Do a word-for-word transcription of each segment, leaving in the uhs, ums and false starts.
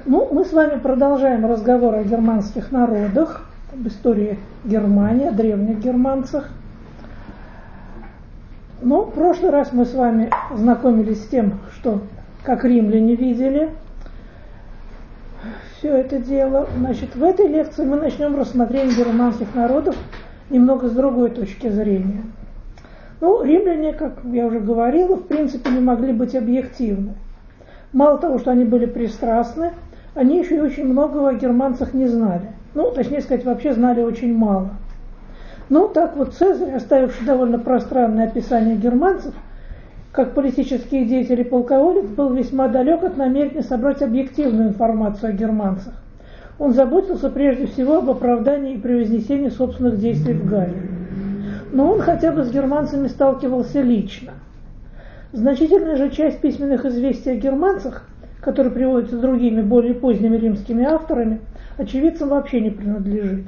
Ну, мы с вами продолжаем разговор о германских народах, об истории Германии, о древних германцах. Но в прошлый раз мы с вами знакомились с тем, что как римляне видели все это дело. Значит, в этой лекции мы начнем рассмотрение германских народов немного с другой точки зрения. Ну, римляне, как я уже говорила, в принципе не могли быть объективны. Мало того, что они были пристрастны, они еще и очень многого о германцах не знали. Ну, точнее сказать, вообще знали очень мало. Ну, так вот Цезарь, оставивший довольно пространное описание германцев, как политический деятель и полководец, был весьма далек от намерения собрать объективную информацию о германцах. Он заботился прежде всего об оправдании и превознесении собственных действий в Галлии. Но он хотя бы с германцами сталкивался лично. Значительная же часть письменных известий о германцах, которые приводятся другими, более поздними римскими авторами, очевидцам вообще не принадлежит.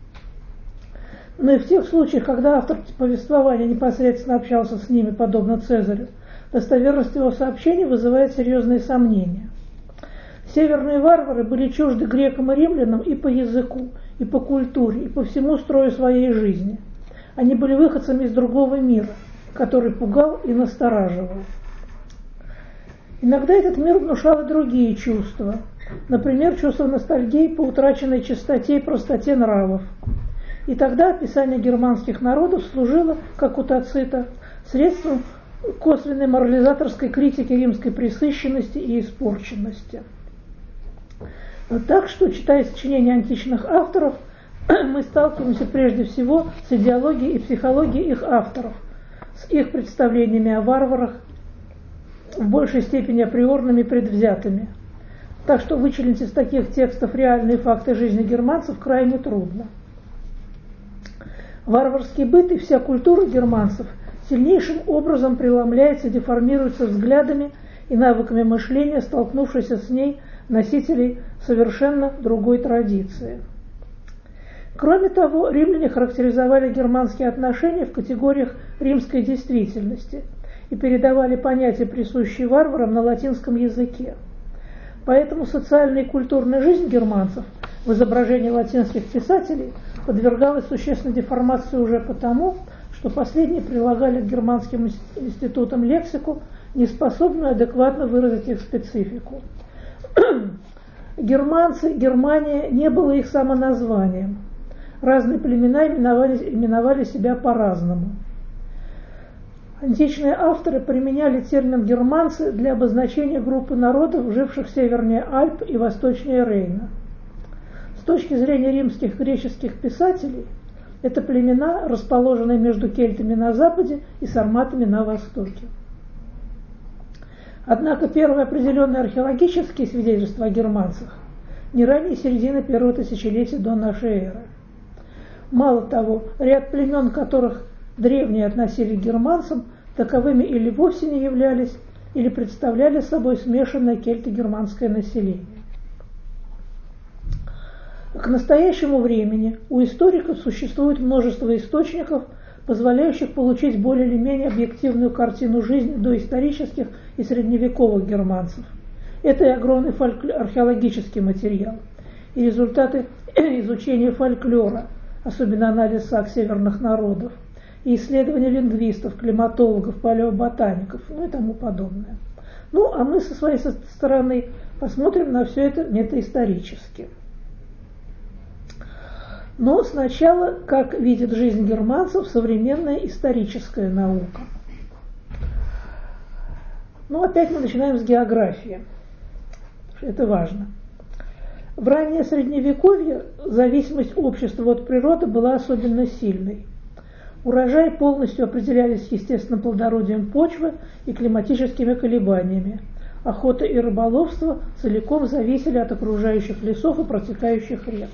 Но и в тех случаях, когда автор повествования непосредственно общался с ними, подобно Цезарю, достоверность его сообщений вызывает серьезные сомнения. Северные варвары были чужды грекам и римлянам и по языку, и по культуре, и по всему строю своей жизни. Они были выходцами из другого мира, который пугал и настораживал. Иногда этот мир внушал и другие чувства, например, чувство ностальгии по утраченной чистоте и простоте нравов. И тогда описание германских народов служило, как у Тацита, средством косвенной морализаторской критики римской пресыщенности и испорченности. Так что, читая сочинения античных авторов, мы сталкиваемся прежде всего с идеологией и психологией их авторов, с их представлениями о варварах, в большей степени априорными и предвзятыми. Так что вычленить из таких текстов реальные факты жизни германцев крайне трудно. Варварский быт и вся культура германцев сильнейшим образом преломляется и деформируется взглядами и навыками мышления, столкнувшихся с ней носителей совершенно другой традиции. Кроме того, римляне характеризовали германские отношения в категориях римской действительности и передавали понятия, присущие варварам, на латинском языке. Поэтому социальная и культурная жизнь германцев в изображении латинских писателей подвергалась существенной деформации уже потому, что последние прилагали к германским институтам лексику, неспособную адекватно выразить их специфику. Германцы, Германия не было их самоназванием. Разные племена именовали, именовали себя по-разному. Античные авторы применяли термин «германцы» для обозначения группы народов, живших севернее Альп и восточнее Рейна. С точки зрения римских и греческих писателей, это племена, расположенные между кельтами на западе и сарматами на востоке. Однако первые определенные археологические свидетельства о германцах не ранее середины первого тысячелетия до нашей эры. Мало того, ряд племен, которых древние относили к германцам, таковыми или вовсе не являлись, или представляли собой смешанное кельто-германское население. К настоящему времени у историков существует множество источников, позволяющих получить более или менее объективную картину жизни доисторических и средневековых германцев. Это и огромный фольклор, археологический материал, и результаты изучения фольклора, особенно анализ саг северных народов, и исследования лингвистов, климатологов, палеоботаников, ну и тому подобное. Ну, а мы со своей стороны посмотрим на все это метаисторически. Но сначала, как видит жизнь германцев современная историческая наука. Ну, опять мы начинаем с географии. Это важно. В раннее Средневековье зависимость общества от природы была особенно сильной. Урожаи полностью определялись естественным плодородием почвы и климатическими колебаниями. Охота и рыболовство целиком зависели от окружающих лесов и протекающих рек.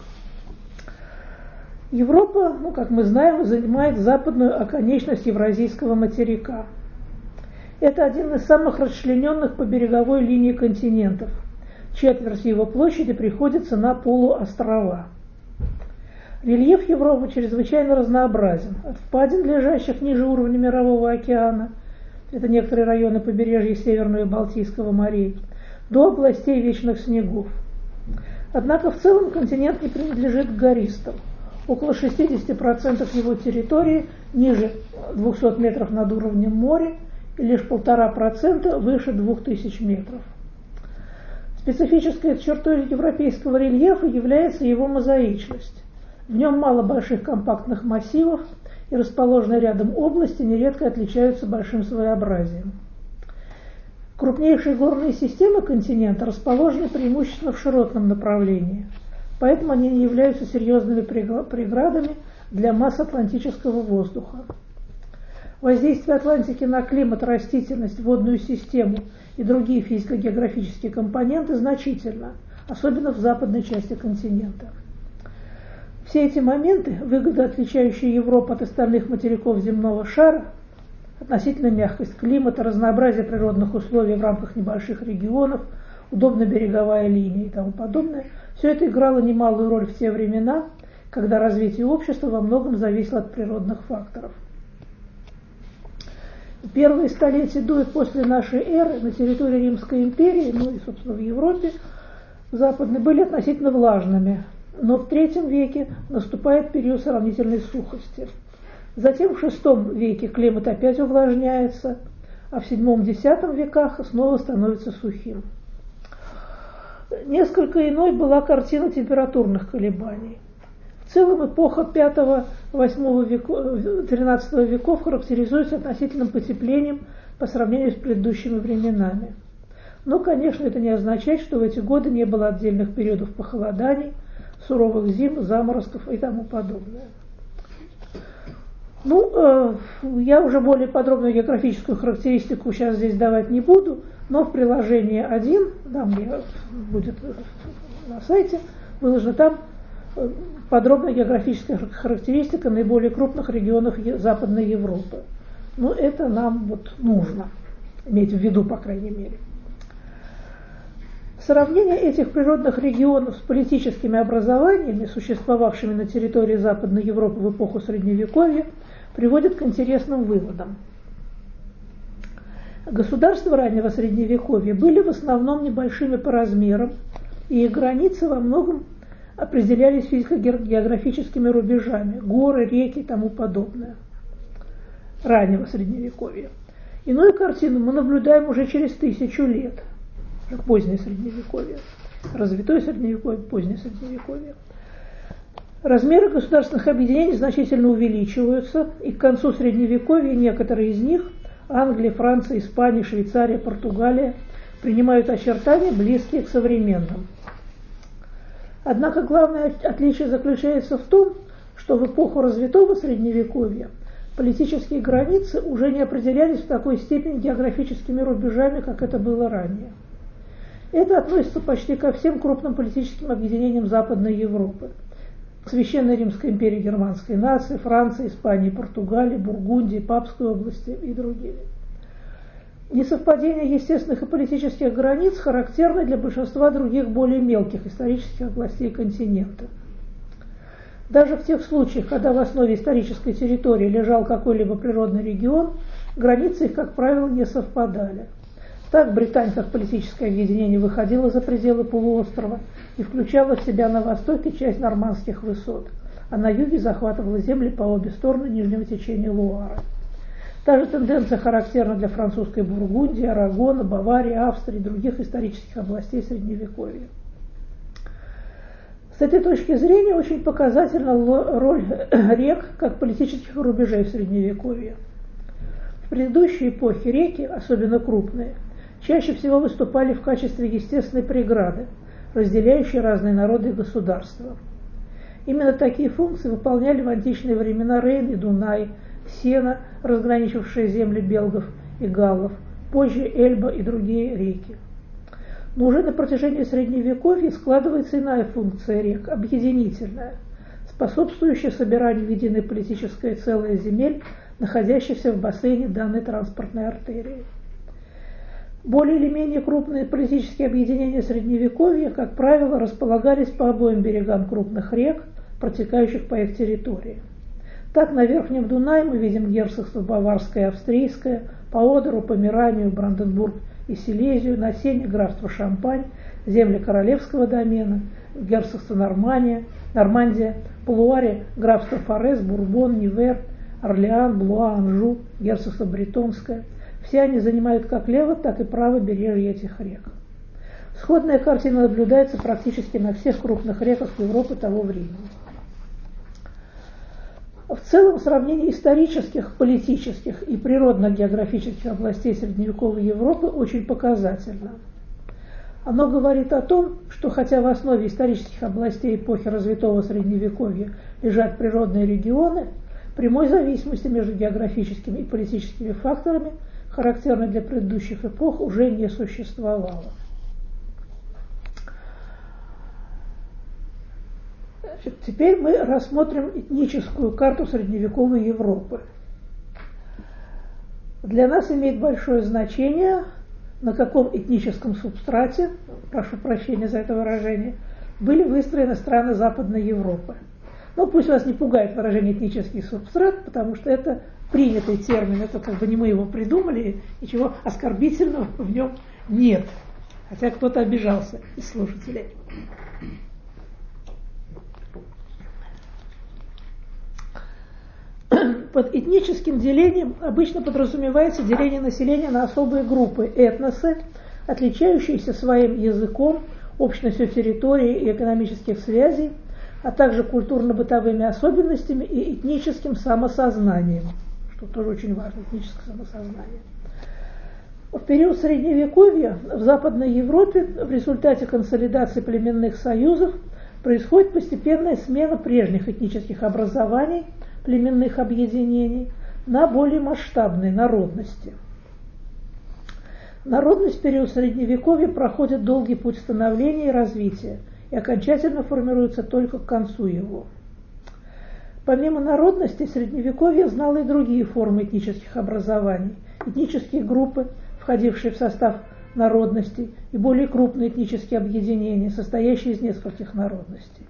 Европа, ну, как мы знаем, занимает западную оконечность Евразийского материка. Это один из самых расчлененных по береговой линии континентов. Четверть его площади приходится на полуострова. Рельеф Европы чрезвычайно разнообразен. От впадин, лежащих ниже уровня Мирового океана, это некоторые районы побережья Северного и Балтийского морей, до областей вечных снегов. Однако в целом континент не принадлежит гористам. Около шестьдесят процентов его территории ниже двухсот метров над уровнем моря и лишь полтора процента выше двух тысяч метров. Специфической чертой европейского рельефа является его мозаичность. В нем мало больших компактных массивов, и расположенные рядом области нередко отличаются большим своеобразием. Крупнейшие горные системы континента расположены преимущественно в широтном направлении, поэтому они не являются серьезными преградами для масс атлантического воздуха. Воздействие Атлантики на климат, растительность, водную систему и другие физико-географические компоненты значительно, особенно в западной части континента. Все эти моменты, выгодно отличающие Европу от остальных материков земного шара, относительно мягкость климата, разнообразие природных условий в рамках небольших регионов, удобная береговая линия и тому подобное, все это играло немалую роль в те времена, когда развитие общества во многом зависело от природных факторов. Первые столетия до и после нашей эры на территории Римской империи, ну и, собственно, в Европе западной, были относительно влажными, но в третьем веке наступает период сравнительной сухости. Затем в шестом веке климат опять увлажняется, а в седьмом-десятом веках снова становится сухим. Несколько иной была картина температурных колебаний. В целом эпоха пятого-восьмого веков, тринадцатого веков характеризуется относительным потеплением по сравнению с предыдущими временами. Но, конечно, это не означает, что в эти годы не было отдельных периодов похолоданий, суровых зим, заморозков и тому подобное. Ну, э, я уже более подробную географическую характеристику сейчас здесь давать не буду, но в приложении один, там где будет на сайте, выложена там подробная географическая характеристика наиболее крупных регионов Западной Европы. Ну, это нам вот нужно иметь в виду, по крайней мере. Сравнение этих природных регионов с политическими образованиями, существовавшими на территории Западной Европы в эпоху Средневековья, приводит к интересным выводам. Государства раннего Средневековья были в основном небольшими по размерам, и их границы во многом определялись физико-географическими рубежами, горы, реки и тому подобное. Раннего Средневековья. Иную картину мы наблюдаем уже через тысячу лет. Позднее Средневековье, развитое Средневековье, позднее Средневековье. Размеры государственных объединений значительно увеличиваются, и к концу Средневековья некоторые из них, Англия, Франция, Испания, Швейцария, Португалия, принимают очертания, близкие к современным. Однако главное отличие заключается в том, что в эпоху развитого Средневековья политические границы уже не определялись в такой степени географическими рубежами, как это было ранее. Это относится почти ко всем крупным политическим объединениям Западной Европы. К Священной Римской империи германской нации, Франции, Испании, Португалии, Бургундии, Папской области и другими. Несовпадение естественных и политических границ характерно для большинства других более мелких исторических областей континента. Даже в тех случаях, когда в основе исторической территории лежал какой-либо природный регион, границы их, как правило, не совпадали. Так Британь как политическое объединение выходила за пределы полуострова и включала в себя на востоке часть нормандских высот, а на юге захватывала земли по обе стороны нижнего течения Луары. Та же тенденция характерна для французской Бургундии, Арагона, Баварии, Австрии и других исторических областей Средневековья. С этой точки зрения очень показательна роль рек как политических рубежей в Средневековье. В предыдущей эпохе реки, особенно крупные, чаще всего выступали в качестве естественной преграды, разделяющей разные народы и государства. Именно такие функции выполняли в античные времена Рейн и Дунай, Сена, разграничившие земли белгов и галлов, позже Эльба и другие реки. Но уже на протяжении Средневековья складывается иная функция рек, объединительная, способствующая собиранию в единой политическое целое земель, находящихся в бассейне данной транспортной артерии. Более или менее крупные политические объединения Средневековья, как правило, располагались по обоим берегам крупных рек, протекающих по их территории. Так, на Верхнем Дунае мы видим герцогство Баварское и Австрийское, по Одеру, Померанию, Бранденбург и Силезию, на Сене графство Шампань, земли королевского домена, герцогство Нормандия, Нормандия, Палуаре, графство Форес, Бурбон, Нивер, Орлеан, Блуа, Анжу, герцогство Бретонское. Все они занимают как лево, так и право бережья этих рек. Сходная картина наблюдается практически на всех крупных реках Европы того времени. В целом, сравнение исторических, политических и природно-географических областей средневековой Европы очень показательно. Оно говорит о том, что хотя в основе исторических областей эпохи развитого Средневековья лежат природные регионы, прямой зависимости между географическими и политическими факторами, характерной для предыдущих эпох, уже не существовало. Значит, теперь мы рассмотрим этническую карту средневековой Европы. Для нас имеет большое значение, на каком этническом субстрате, прошу прощения за это выражение, были выстроены страны Западной Европы. Но пусть вас не пугает выражение «этнический субстрат», потому что это принятый термин, это как бы не мы его придумали, ничего оскорбительного в нем нет. Хотя кто-то обижался из слушателей. Под этническим делением обычно подразумевается деление населения на особые группы, этносы, отличающиеся своим языком, общностью территории и экономических связей, а также культурно-бытовыми особенностями и этническим самосознанием, что тоже очень важно, этническое самосознание. В период Средневековья в Западной Европе в результате консолидации племенных союзов происходит постепенная смена прежних этнических образований, племенных объединений на более масштабные народности. Народность в период Средневековья проходит долгий путь становления и развития и окончательно формируется только к концу его. Помимо народности, Средневековье знало и другие формы этнических образований, этнические группы, входившие в состав народностей, и более крупные этнические объединения, состоящие из нескольких народностей.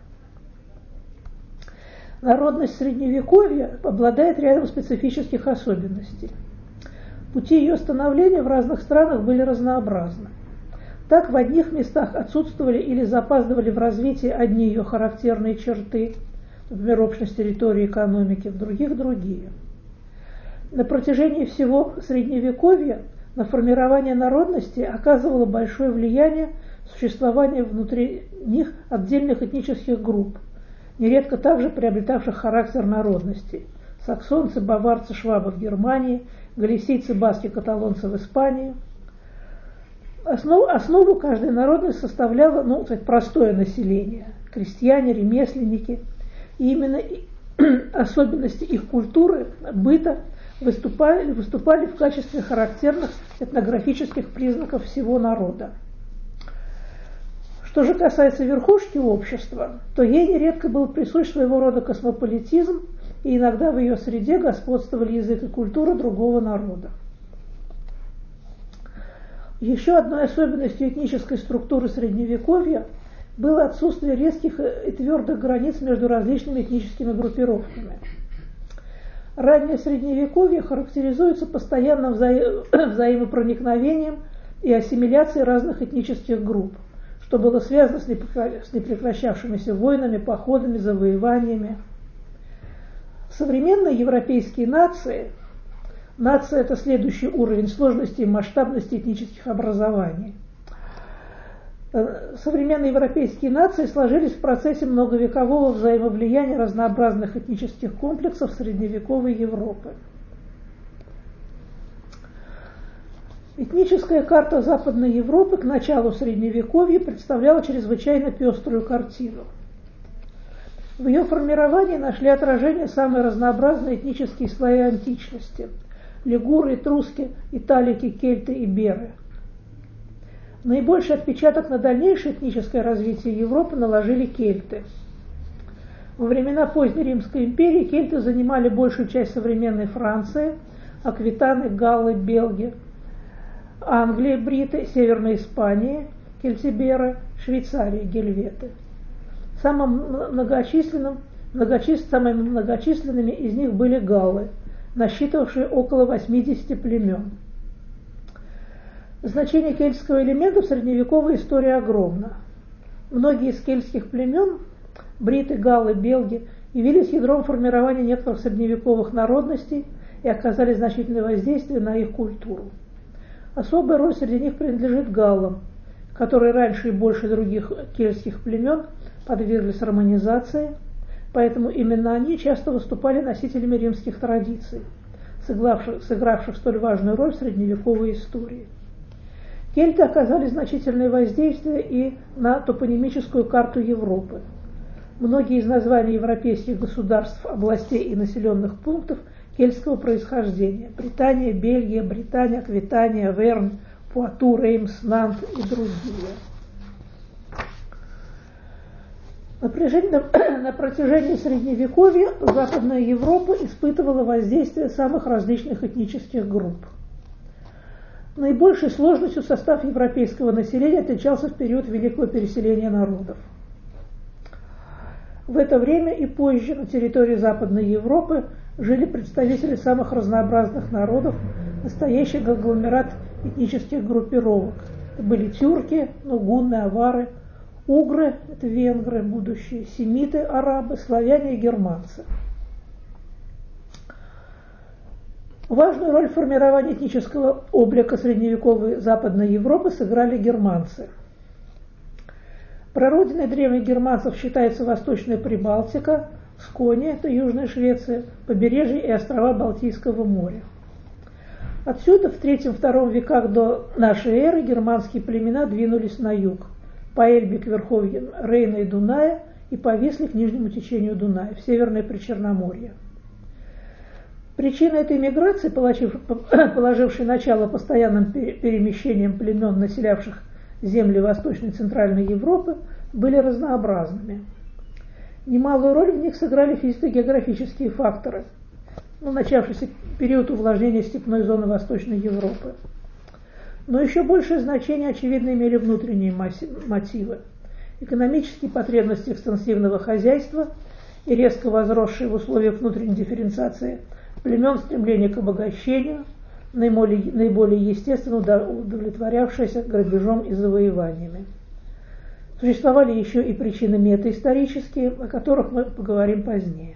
Народность Средневековья обладает рядом специфических особенностей. Пути ее становления в разных странах были разнообразны. Так, в одних местах отсутствовали или запаздывали в развитии одни ее характерные черты, например, общность территории и экономики, в других – другие. На протяжении всего Средневековья на формирование народности оказывало большое влияние существование внутри них отдельных этнических групп, нередко также приобретавших характер народностей: саксонцы, баварцы, швабы в Германии, галисийцы, баски, каталонцы в Испании. Основу, основу каждой народности составляло, ну, сказать, простое население, крестьяне, ремесленники. И именно особенности их культуры, быта выступали, выступали в качестве характерных этнографических признаков всего народа. Что же касается верхушки общества, то ей нередко был присущ своего рода космополитизм, и иногда в ее среде господствовали язык и культура другого народа. Еще одной особенностью этнической структуры Средневековья было отсутствие резких и твердых границ между различными этническими группировками. Раннее Средневековье характеризуется постоянным вза... взаимопроникновением и ассимиляцией разных этнических групп, что было связано с непрекращавшимися войнами, походами, завоеваниями. Современные европейские нации, нация – это следующий уровень сложности и масштабности этнических образований. Современные европейские нации сложились в процессе многовекового взаимовлияния разнообразных этнических комплексов средневековой Европы. Этническая карта Западной Европы к началу Средневековья представляла чрезвычайно пеструю картину. В ее формировании нашли отражение самые разнообразные этнические слои античности – лигуры, этруски, италики, кельты и беры. Наибольший отпечаток на дальнейшее этническое развитие Европы наложили кельты. Во времена поздней Римской империи кельты занимали большую часть современной Франции, аквитаны, галлы, белги, Англии, бриты, Северной Испании, кельтиберы, Швейцарии, гельветы. Самым многочисленным, многочис... Самыми многочисленными из них были галлы, насчитывавшие около восьмидесяти племен. Значение кельтского элемента в средневековой истории огромно. Многие из кельтских племен, бриты, галлы, белги, явились ядром формирования некоторых средневековых народностей и оказали значительное воздействие на их культуру. Особая роль среди них принадлежит галлам, которые раньше и больше других кельтских племен подверглись романизации, поэтому именно они часто выступали носителями римских традиций, сыгравших, сыгравших столь важную роль в средневековой истории. Кельты оказали значительное воздействие и на топонимическую карту Европы. Многие из названий европейских государств, областей и населенных пунктов кельтского происхождения – Британия, Бельгия, Британия, Аквитания, Верн, Пуату, Реймс, Нант и другие. На протяжении Средневековья Западная Европа испытывала воздействие самых различных этнических групп. Наибольшей сложностью состав европейского населения отличался в период Великого переселения народов. В это время и позже на территории Западной Европы жили представители самых разнообразных народов, настоящий конгломерат этнических группировок. Это были тюрки, ну, гунны, авары, угры, это венгры будущие, семиты, арабы, славяне и германцы. Важную роль в формировании этнического облика средневековой Западной Европы сыграли германцы. Прародиной древних германцев считается Восточная Прибалтика, Скония, это Южная Швеция, побережье и острова Балтийского моря. Отсюда в третьем-втором веках до нашей эры германские племена двинулись на юг, по Эльбе к верховьям Рейна и Дуная и повисли к нижнему течению Дуная, в Северное Причерноморье. Причиной этой миграции, положившей начало постоянным перемещениям племен, населявших земли Восточной и Центральной Европы, были разнообразными. Немалую роль в них сыграли физико-географические факторы, ну, начавшийся период увлажнения степной зоны Восточной Европы. Но еще большее значение, очевидно, имели внутренние мотивы. Экономические потребности экстенсивного хозяйства и резко возросшие в условиях внутренней дифференциации племен стремление к обогащению, наиболее, наиболее естественно удовлетворявшееся грабежом и завоеваниями. Существовали еще и причины метаисторические, о которых мы поговорим позднее.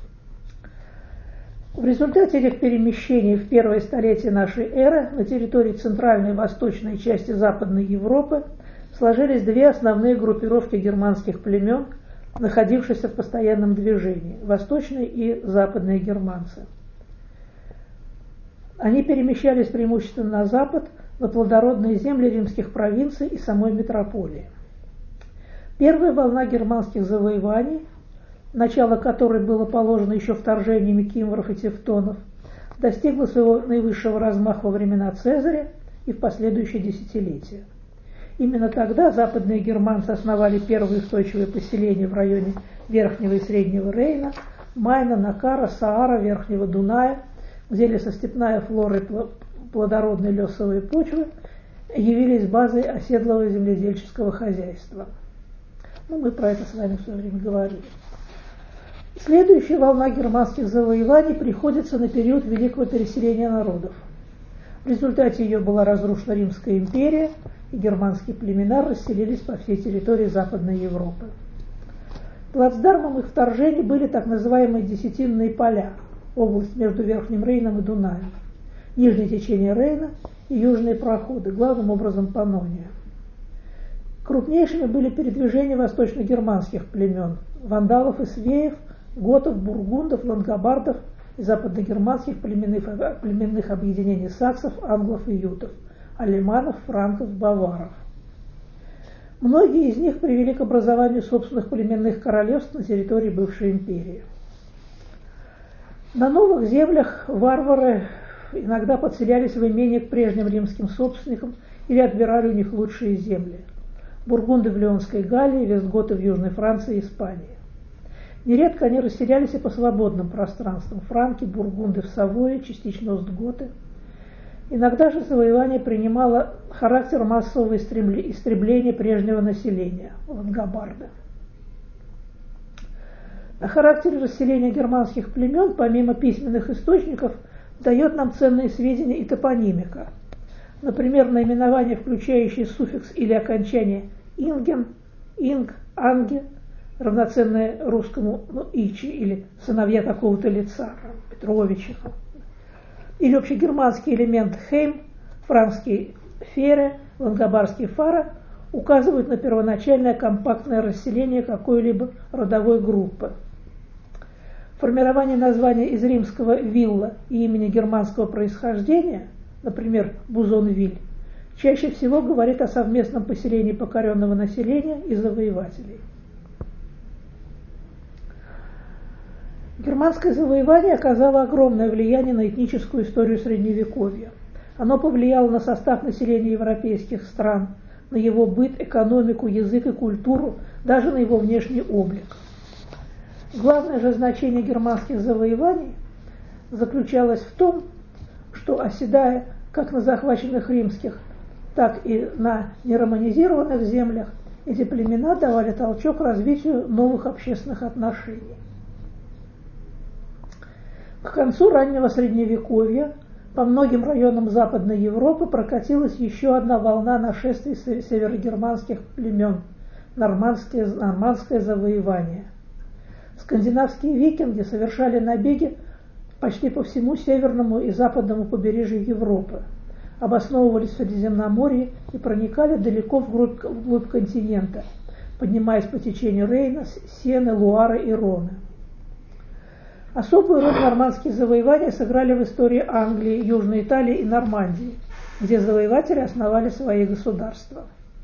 В результате этих перемещений в первое столетие нашей эры на территории центральной и восточной части Западной Европы сложились две основные группировки германских племен, находившихся в постоянном движении – восточные и западные германцы. Они перемещались преимущественно на запад, на плодородные земли римских провинций и самой метрополии. Первая волна германских завоеваний, начало которой было положено еще вторжениями кимвров и тевтонов, достигла своего наивысшего размаха во времена Цезаря и в последующие десятилетия. Именно тогда западные германцы основали первые устойчивые поселения в районе Верхнего и Среднего Рейна, Майна, Накара, Саара, Верхнего Дуная, где лесостепная флора и плодородные лесовые почвы явились базой оседлого земледельческого хозяйства. Ну, мы про это с вами в свое время говорили. Следующая волна германских завоеваний приходится на период Великого переселения народов. В результате ее была разрушена Римская империя, и германские племена расселились по всей территории Западной Европы. Плацдармом их вторжений были так называемые десятинные поля, область между Верхним Рейном и Дунаем, нижнее течение Рейна и южные проходы, главным образом Паннония. Крупнейшими были передвижения восточно-германских племен, вандалов и свеев, готов, бургундов, лангобардов и западногерманских племенных, племенных объединений саксов, англов и ютов, алеманов, франков, баваров. Многие из них привели к образованию собственных племенных королевств на территории бывшей империи. На новых землях варвары иногда подселялись в имение к прежним римским собственникам или отбирали у них лучшие земли. Бургунды в Леонской Галлии, вестготы в Южной Франции и Испании. Нередко они расселялись и по свободным пространствам: франки, бургунды в Савое, частично остготы. Иногда же завоевание принимало характер массового истребления прежнего населения – лангобарды. О характере расселения германских племен, помимо письменных источников, дает нам ценные сведения и топонимика. Например, наименования, включающие суффикс или окончание «инген», «инг», «анге», равноценное русскому ну, «ичи» или «сыновья такого-то лица», Петровича. Или общегерманский элемент «хейм», франкский «фере», лангобарский «фара» указывают на первоначальное компактное расселение какой-либо родовой группы. Формирование названия из римского «вилла» и имени германского происхождения, например, Бузонвиль, чаще всего говорит о совместном поселении покоренного населения и завоевателей. Германское завоевание оказало огромное влияние на этническую историю Средневековья. Оно повлияло на состав населения европейских стран, на его быт, экономику, язык и культуру, даже на его внешний облик. Главное же значение германских завоеваний заключалось в том, что, оседая как на захваченных римских, так и на нероманизированных землях, эти племена давали толчок развитию новых общественных отношений. К концу раннего Средневековья по многим районам Западной Европы прокатилась еще одна волна нашествий северогерманских племен – нормандское, нормандское завоевание. Скандинавские викинги совершали набеги почти по всему северному и западному побережью Европы, обосновывались в Средиземноморье и проникали далеко вглубь, вглубь континента, поднимаясь по течению Рейна, Сены, Луары и Роны. Особую роль нормандские завоевания сыграли в истории Англии, Южной Италии и Нормандии, где завоеватели основали свои государства.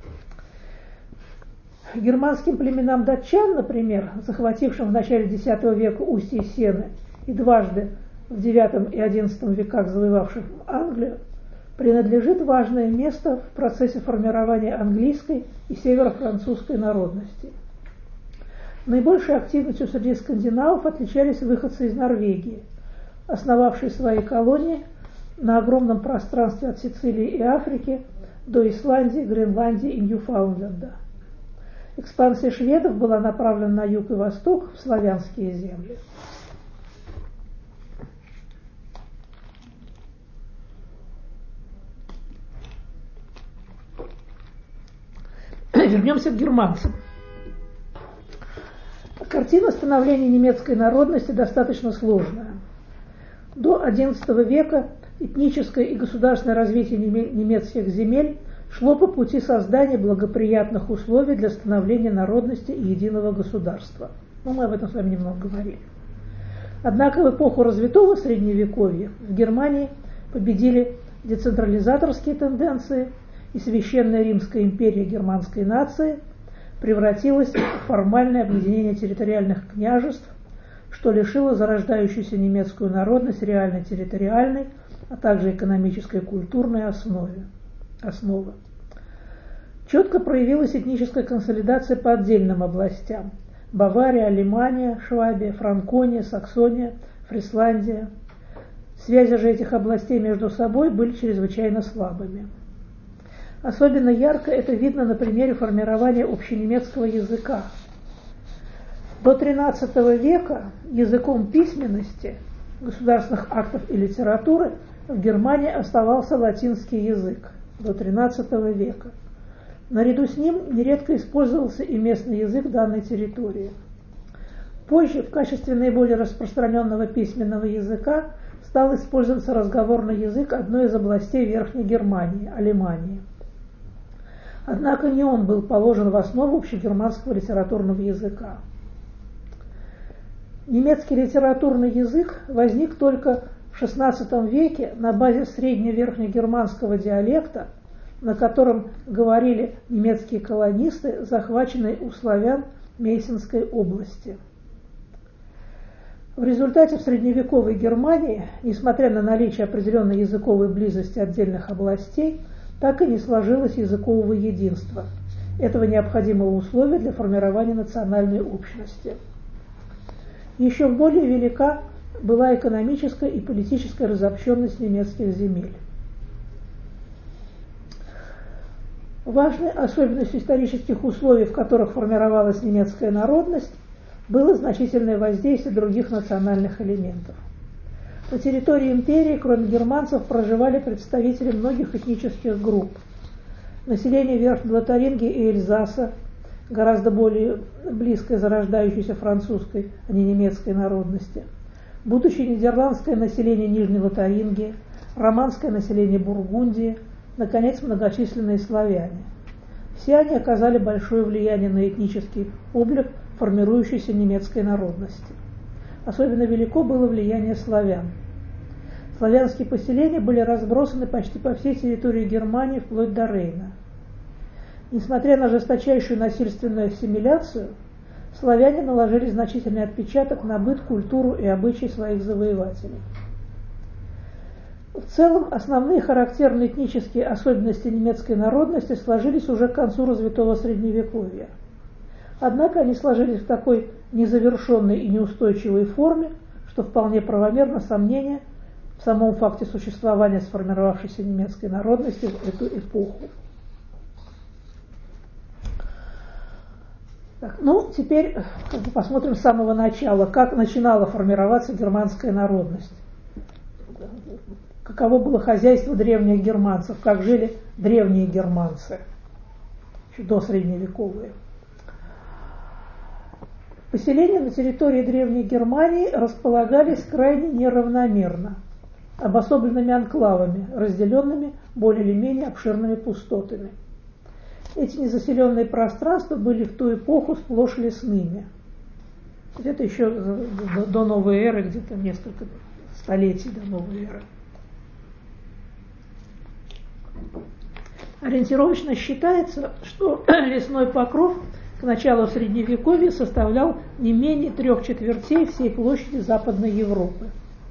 Германским племенам датчан, например, захватившим в начале десятого века устье Сены и дважды в девятом и одиннадцатом веках завоевавшим Англию, принадлежит важное место в процессе формирования английской и северо-французской народности. Наибольшей активностью среди скандинавов отличались выходцы из Норвегии, основавшие свои колонии на огромном пространстве от Сицилии и Африки до Исландии, Гренландии и Ньюфаундленда. Экспансия шведов была направлена на юг и восток, в славянские земли. Вернемся к германцам. Картина становления немецкой народности достаточно сложная. До одиннадцатого века этническое и государственное развитие немецких земель шло по пути создания благоприятных условий для становления народности и единого государства. Но мы об этом с вами немного говорили. Однако в эпоху развитого Средневековья в Германии победили децентрализаторские тенденции, и Священная Римская империя германской нации превратилась в формальное объединение территориальных княжеств, что лишило зарождающуюся немецкую народность реальной территориальной, а также экономической и культурной основы. основы. Четко проявилась этническая консолидация по отдельным областям: Бавария, Алемания, Швабия, Франкония, Саксония, Фрисландия. Связи же этих областей между собой были чрезвычайно слабыми. Особенно ярко это видно на примере формирования общенемецкого языка. До тринадцатого века языком письменности, государственных актов и литературы в Германии оставался латинский язык до тринадцатого века. Наряду с ним нередко использовался и местный язык данной территории. Позже в качестве наиболее распространенного письменного языка стал использоваться разговорный язык одной из областей Верхней Германии – Алемании. Однако не он был положен в основу общегерманского литературного языка. Немецкий литературный язык возник только в шестнадцатом веке на базе средне-верхнегерманского диалекта, на котором говорили немецкие колонисты, захваченные у славян Мейсенской области. В результате в средневековой Германии, несмотря на наличие определенной языковой близости отдельных областей, так и не сложилось языкового единства, этого необходимого условия для формирования национальной общности. Еще более велика была экономическая и политическая разобщенность немецких земель. Важной особенностью исторических условий, в которых формировалась немецкая народность, было значительное воздействие других национальных элементов. На территории империи, кроме германцев, проживали представители многих этнических групп. Население Верхней Лотарингии и Эльзаса, гораздо более близкое зарождающейся французской, а не немецкой народности, будущее нидерландское население Нижней Лотарингии, романское население Бургундии, наконец, многочисленные славяне. Все они оказали большое влияние на этнический облик формирующейся немецкой народности. Особенно велико было влияние славян. Славянские поселения были разбросаны почти по всей территории Германии вплоть до Рейна. Несмотря на жесточайшую насильственную ассимиляцию, славяне наложили значительный отпечаток на быт, культуру и обычаи своих завоевателей. В целом, основные характерные этнические особенности немецкой народности сложились уже к концу развитого Средневековья. Однако они сложились в такой незавершенной и неустойчивой форме, что вполне правомерно сомнение в самом факте существования сформировавшейся немецкой народности в эту эпоху. Так, ну, теперь как бы посмотрим с самого начала, как начинала формироваться германская народность. Каково было хозяйство древних германцев, как жили древние германцы, еще досредневековые. Поселения на территории Древней Германии располагались крайне неравномерно, обособленными анклавами, разделенными более или менее обширными пустотами. Эти незаселенные пространства были в ту эпоху сплошь лесными. Где-то еще до новой эры, где-то несколько столетий до новой эры. Ориентировочно считается, что лесной покров к началу Средневековья составлял не менее трех четвертей всей площади Западной Европы.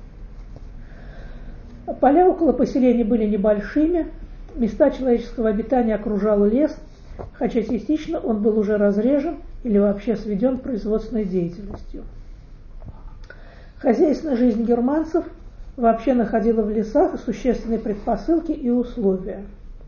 Поля около поселений были небольшими, места человеческого обитания окружал лес, хотя частично он был уже разрежен или вообще сведен к производственной деятельностью. Хозяйственная жизнь германцев вообще находила в лесах существенные предпосылки и условия.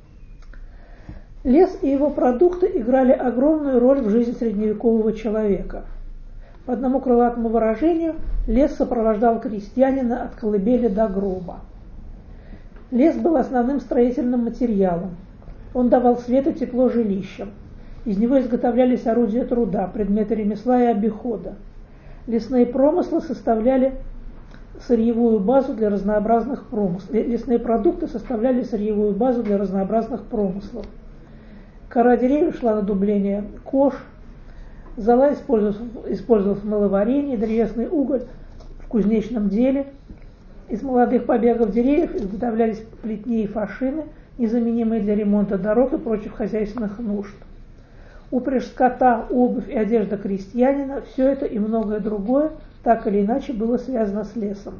Лес и его продукты играли огромную роль в жизни средневекового человека. По одному крылатому выражению, лес сопровождал крестьянина от колыбели до гроба. Лес был основным строительным материалом. Он давал свет и тепло жилищам. Из него изготовлялись орудия труда, предметы ремесла и обихода. Лесные промыслы составляли сырьевую базу для разнообразных промыслов. Лесные продукты составляли сырьевую базу для разнообразных промыслов. Кора деревьев шла на дубление кож, зола использовалась, использовалась в мыловарении, древесный уголь в кузнечном деле. Из молодых побегов деревьев изготовлялись плетни и фашины, незаменимые для ремонта дорог и прочих хозяйственных нужд. Упряжь скота, обувь и одежда крестьянина – все это и многое другое так или иначе было связано с лесом.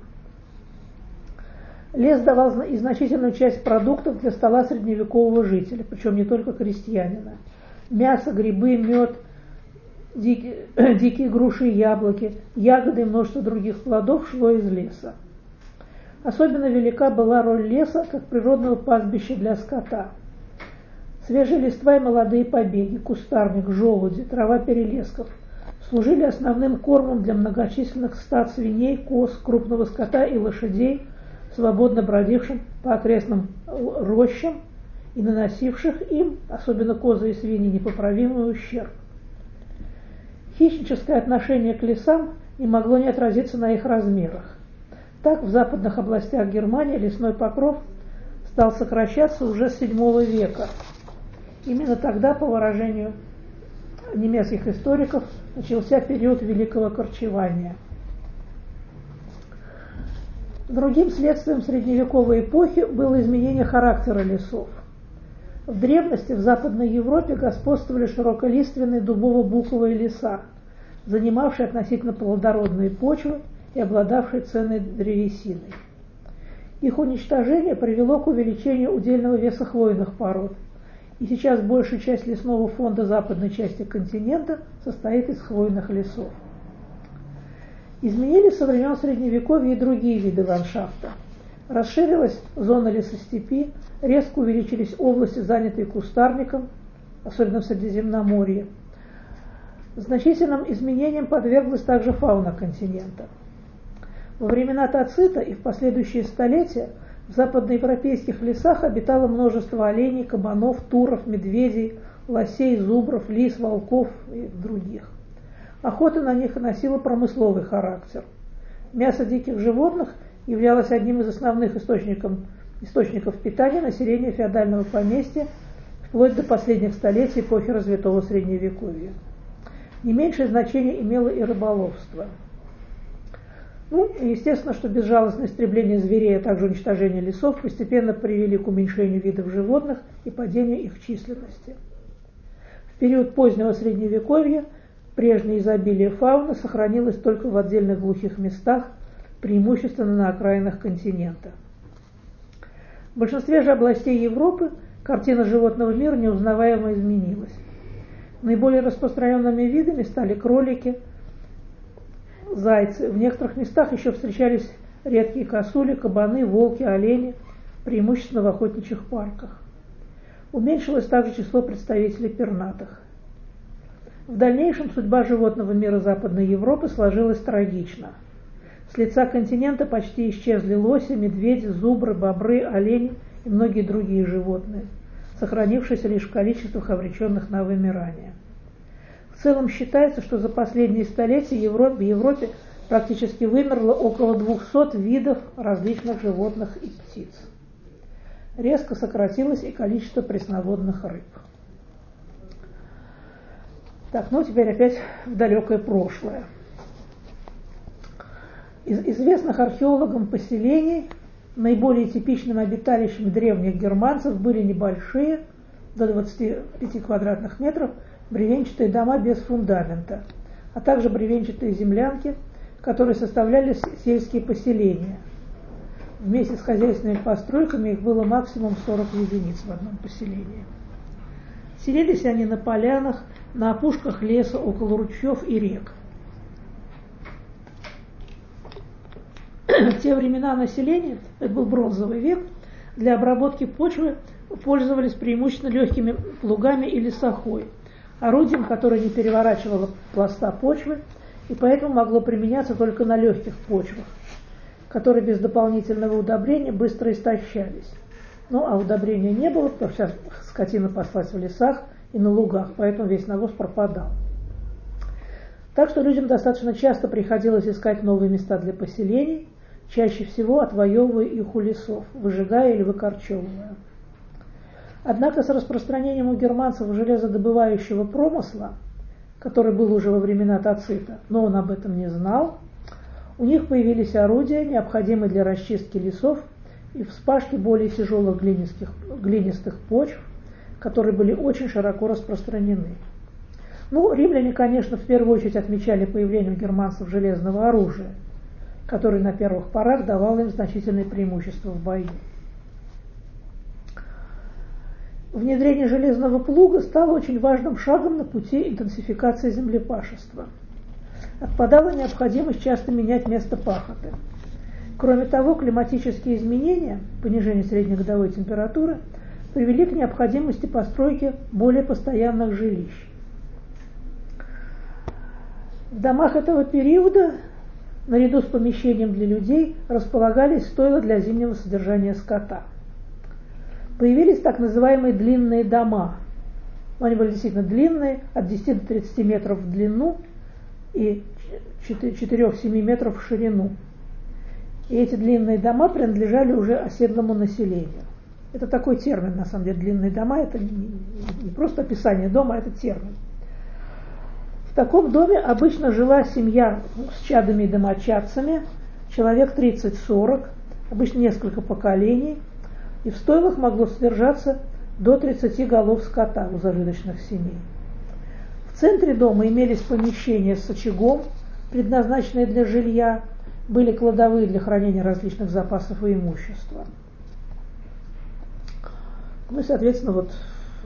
Лес давал и значительную часть продуктов для стола средневекового жителя, причем не только крестьянина. Мясо, грибы, мед, дикие, дикие груши и яблоки, ягоды и множество других плодов шло из леса. Особенно велика была роль леса как природного пастбища для скота. Свежие листва и молодые побеги, кустарник, желуди, трава перелесков служили основным кормом для многочисленных стад свиней, коз, крупного скота и лошадей, свободно бродившим по окрестным рощам и наносивших им, особенно козы и свиньи, непоправимый ущерб. Хищническое отношение к лесам не могло не отразиться на их размерах. Так в западных областях Германии лесной покров стал сокращаться уже с седьмого века. Именно тогда, по выражению немецких историков, начался период великого корчевания. Другим следствием средневековой эпохи было изменение характера лесов. В древности в Западной Европе господствовали широколиственные дубово-буковые леса, занимавшие относительно плодородные почвы и обладавшие ценной древесиной. Их уничтожение привело к увеличению удельного веса хвойных пород, и сейчас большая часть лесного фонда западной части континента состоит из хвойных лесов. Изменились со времен Средневековья и другие виды ландшафта. Расширилась зона лесостепи, резко увеличились области, занятые кустарником, особенно в Средиземноморье. Значительным изменениям подверглась также фауна континента. Во времена Тацита и в последующие столетия в западноевропейских лесах обитало множество оленей, кабанов, туров, медведей, лосей, зубров, лис, волков и других. Охота на них носила промысловый характер. Мясо диких животных являлось одним из основных источников, источников питания населения феодального поместья вплоть до последних столетий эпохи развитого Средневековья. Не меньшее значение имело и рыболовство. Ну, и естественно, что безжалостное истребление зверей, а также уничтожение лесов постепенно привели к уменьшению видов животных и падению их численности. В период позднего Средневековья прежнее изобилие фауны сохранилось только в отдельных глухих местах, преимущественно на окраинах континента. В большинстве же областей Европы картина животного мира неузнаваемо изменилась. Наиболее распространенными видами стали кролики, зайцы. В некоторых местах еще встречались редкие косули, кабаны, волки, олени, преимущественно в охотничьих парках. Уменьшилось также число представителей пернатых. В дальнейшем судьба животного мира Западной Европы сложилась трагично. С лица континента почти исчезли лоси, медведи, зубры, бобры, олени и многие другие животные, сохранившиеся лишь в количествах, обреченных на вымирание. В целом считается, что за последние столетия в Европе практически вымерло около двухсот видов различных животных и птиц. Резко сократилось и количество пресноводных рыб. Так, ну теперь опять в далекое прошлое. Из известных археологам поселений наиболее типичным обиталищем древних германцев были небольшие, до двадцати пяти квадратных метров, бревенчатые дома без фундамента, а также бревенчатые землянки, которые составляли сельские поселения. Вместе с хозяйственными постройками их было максимум сорок единиц в одном поселении. Селились они на полянах, на опушках леса, около ручьев и рек. В те времена население, это был бронзовый век, для обработки почвы пользовались преимущественно легкими плугами или сахой, орудием, которое не переворачивало пласта почвы и поэтому могло применяться только на легких почвах, которые без дополнительного удобрения быстро истощались. Ну, а удобрения не было, потому что сейчас скотина паслась в лесах и на лугах, поэтому весь навоз пропадал. Так что людям достаточно часто приходилось искать новые места для поселений, чаще всего отвоевывая их у лесов, выжигая или выкорчевывая. Однако с распространением у германцев железодобывающего промысла, который был уже во времена Тацита, но он об этом не знал, у них появились орудия, необходимые для расчистки лесов и вспашки более тяжелых глинистых, глинистых почв, которые были очень широко распространены. Ну, римляне, конечно, в первую очередь отмечали появление у германцев железного оружия, которое на первых порах давало им значительные преимущества в бою. Внедрение железного плуга стало очень важным шагом на пути интенсификации землепашества. Отпадала необходимость часто менять место пахоты. Кроме того, климатические изменения, понижение среднегодовой температуры, привели к необходимости постройки более постоянных жилищ. В домах этого периода, наряду с помещением для людей, располагались стойла для зимнего содержания скота. Появились так называемые длинные дома. Они были действительно длинные, от десяти до тридцати метров в длину и четыре-семь метров в ширину. И эти длинные дома принадлежали уже оседлому населению. Это такой термин, на самом деле, длинные дома, это не просто описание дома, это термин. В таком доме обычно жила семья с чадами и домочадцами, человек тридцать-сорок, обычно несколько поколений, и в стойлах могло содержаться до тридцати голов скота у зажиточных семей. В центре дома имелись помещения с очагом, предназначенные для жилья, были кладовые для хранения различных запасов и имущества. Ну и, соответственно, вот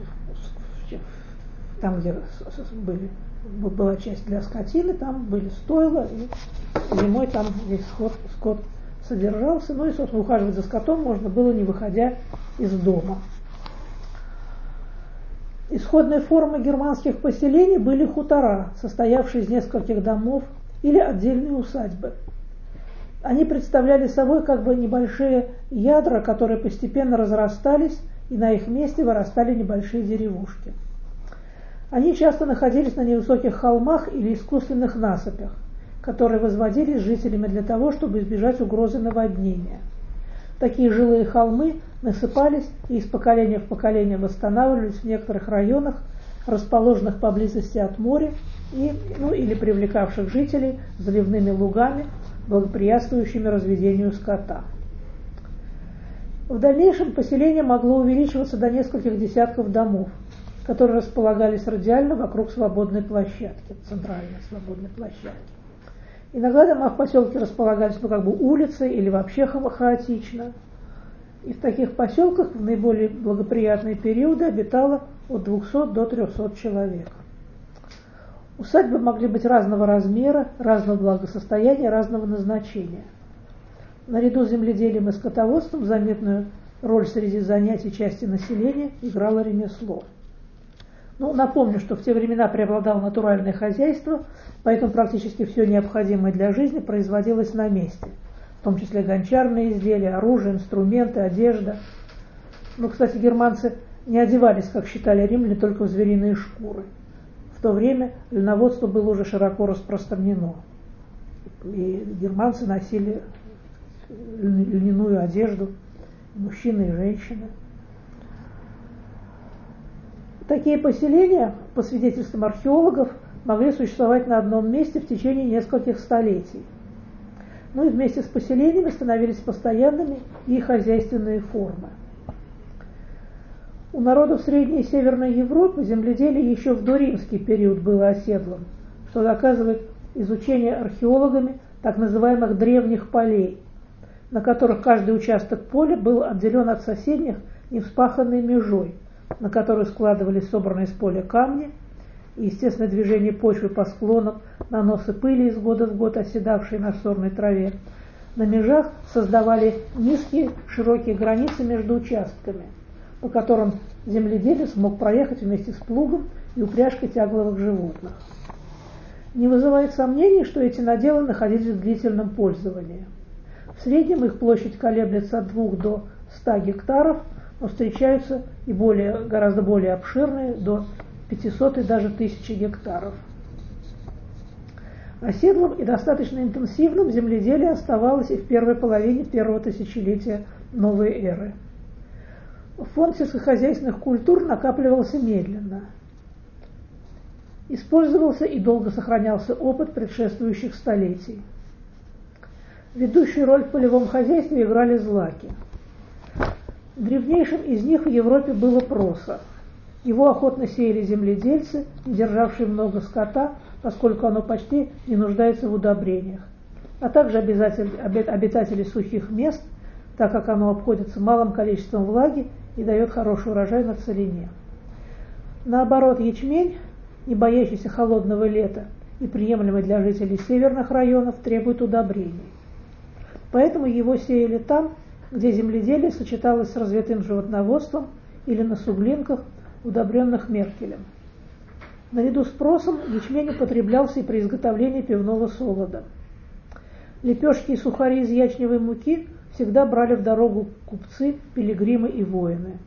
там, где были, была часть для скотины, там были стойла, и зимой там весь скот, скот содержался. Ну и, собственно, ухаживать за скотом можно было, не выходя из дома. Исходной формой германских поселений были хутора, состоявшие из нескольких домов или отдельные усадьбы. Они представляли собой как бы небольшие ядра, которые постепенно разрастались, и на их месте вырастали небольшие деревушки. Они часто находились на невысоких холмах или искусственных насыпях, которые возводились жителями для того, чтобы избежать угрозы наводнения. Такие жилые холмы насыпались и из поколения в поколение восстанавливались в некоторых районах, расположенных поблизости от моря и, ну, или привлекавших жителей заливными лугами, благоприятствующими разведению скота. В дальнейшем поселение могло увеличиваться до нескольких десятков домов, которые располагались радиально вокруг свободной площадки, центральной свободной площадки. Иногда дома в поселке располагались ну, как бы улицей или вообще ха- хаотично. И в таких поселках в наиболее благоприятные периоды обитало от двухсот до трехсот человек. Усадьбы могли быть разного размера, разного благосостояния, разного назначения. Наряду с земледелием и скотоводством заметную роль среди занятий части населения играло ремесло. Ну, напомню, что в те времена преобладало натуральное хозяйство, поэтому практически все необходимое для жизни производилось на месте, в том числе гончарные изделия, оружие, инструменты, одежда. Ну, кстати, германцы не одевались, как считали римляне, только в звериные шкуры. В то время льноводство было уже широко распространено, и германцы носили льняную одежду, мужчины и женщины. Такие поселения, по свидетельствам археологов, могли существовать на одном месте в течение нескольких столетий. Ну и вместе с поселениями становились постоянными и хозяйственные формы. У народов Средней и Северной Европы земледелие еще в доримский период было оседлым, что доказывает изучение археологами так называемых древних полей, на которых каждый участок поля был отделен от соседних невспаханной межой, на которую складывались собранные с поля камни, и естественное движение почвы по склонам, наносы пыли из года в год, оседавшие на сорной траве, на межах создавали низкие широкие границы между участками, по которым земледелец мог проехать вместе с плугом и упряжкой тягловых животных. Не вызывает сомнений, что эти наделы находились в длительном пользовании. В среднем их площадь колеблется от двух до ста гектаров, но встречаются и более, гораздо более обширные, до пятисот и даже тысячи гектаров. Оседлым и достаточно интенсивным земледелие оставалось и в первой половине первого тысячелетия новой эры. Фонд сельскохозяйственных культур накапливался медленно. Использовался и долго сохранялся опыт предшествующих столетий. Ведущую роль в полевом хозяйстве играли злаки. Древнейшим из них в Европе было проса. Его охотно сеяли земледельцы, державшие много скота, поскольку оно почти не нуждается в удобрениях, а также обитатели, обитатели сухих мест, так как оно обходится малым количеством влаги и дает хороший урожай на целине. Наоборот, ячмень, не боящийся холодного лета и приемлемый для жителей северных районов, требует удобрений. Поэтому его сеяли там, где земледелие сочеталось с развитым животноводством или на суглинках, удобренных меркелем. Наряду с просом ячмень употреблялся и при изготовлении пивного солода. Лепешки и сухари из ячневой муки всегда брали в дорогу купцы, пилигримы и воины.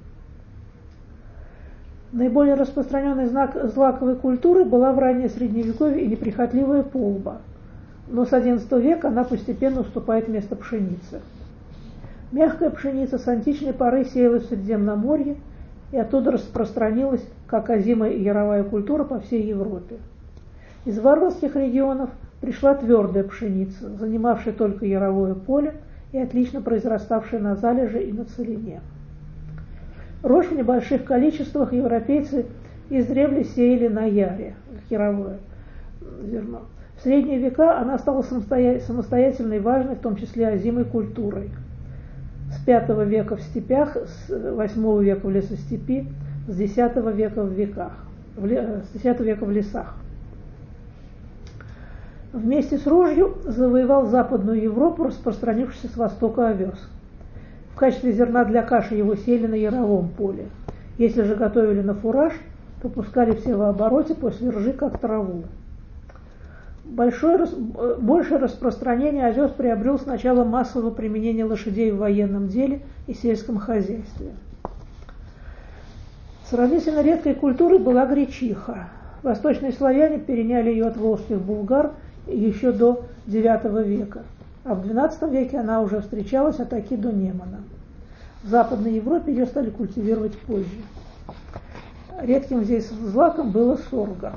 Наиболее распространенной знак злаковой культуры была в раннее средневековье и неприхотливая полба, но с одиннадцатого века она постепенно уступает место пшенице. Мягкая пшеница с античной поры сеялась в Средиземноморье и оттуда распространилась как озимая и яровая культура по всей Европе. Из варварских регионов пришла твердая пшеница, занимавшая только яровое поле и отлично произраставшая на залеже и на целине. Рожь в небольших количествах европейцы издревле сеяли на яре, яровое зерно. В средние века она стала самостоятельной, важной, в том числе озимой культурой. С пятого века в степях, с восьмого века в лесостепи, с десятого века в веках, в ле, с десятого века в лесах. Вместе с рожью завоевал Западную Европу, распространившийся с востока овес. В качестве зерна для каши его сеяли на яровом поле. Если же готовили на фураж, то пускали в севообороте после ржи как траву. Большое, большее распространение овес приобрел сначала массовое применение лошадей в военном деле и сельском хозяйстве. Сравнительно редкой культурой была гречиха. Восточные славяне переняли ее от волжских булгар еще до девятого века, а в двенадцатом веке она уже встречалась от Аки до Немана. В Западной Европе ее стали культивировать позже. Редким здесь злаком было сорго.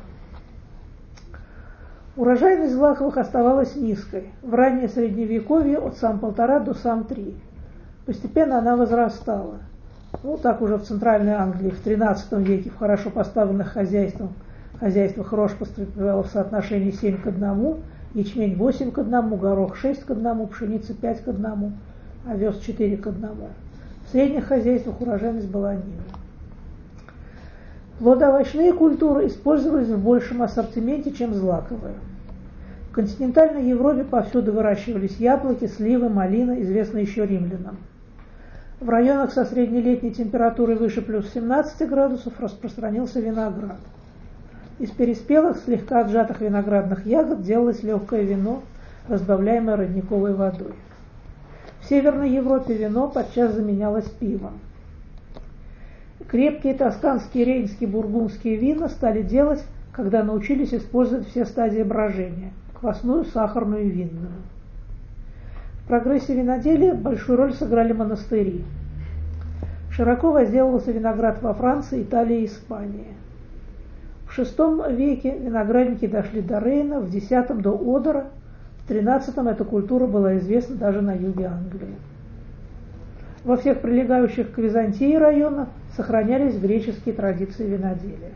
Урожайность злаковых оставалась низкой. В раннее средневековье от сам полтора до сам три. Постепенно она возрастала. Ну, так уже в Центральной Англии в тринадцатом веке в хорошо поставленных хозяйствах, хозяйствах рожь поступала в соотношении семь к одному, ячмень восемь к одному, горох шесть к одному, пшеница пять к одному, овес четыре к одному. В средних хозяйствах урожайность была ниже. Плодоовощные культуры использовались в большем ассортименте, чем злаковые. В континентальной Европе повсюду выращивались яблоки, сливы, малина, известные еще римлянам. В районах со среднелетней температурой выше плюс семнадцати градусов распространился виноград. Из переспелых, слегка отжатых виноградных ягод делалось легкое вино, разбавляемое родниковой водой. В Северной Европе вино подчас заменялось пивом. Крепкие тосканские, рейнские, бургундские вина стали делать, когда научились использовать все стадии брожения – квасную, сахарную и винную. В прогрессе виноделия большую роль сыграли монастыри. Широко возделывался виноград во Франции, Италии и Испании. В шестом веке виноградники дошли до Рейна, в десятом до Одера, в тринадцатом эта культура была известна даже на юге Англии. Во всех прилегающих к Византии районах сохранялись греческие традиции виноделия.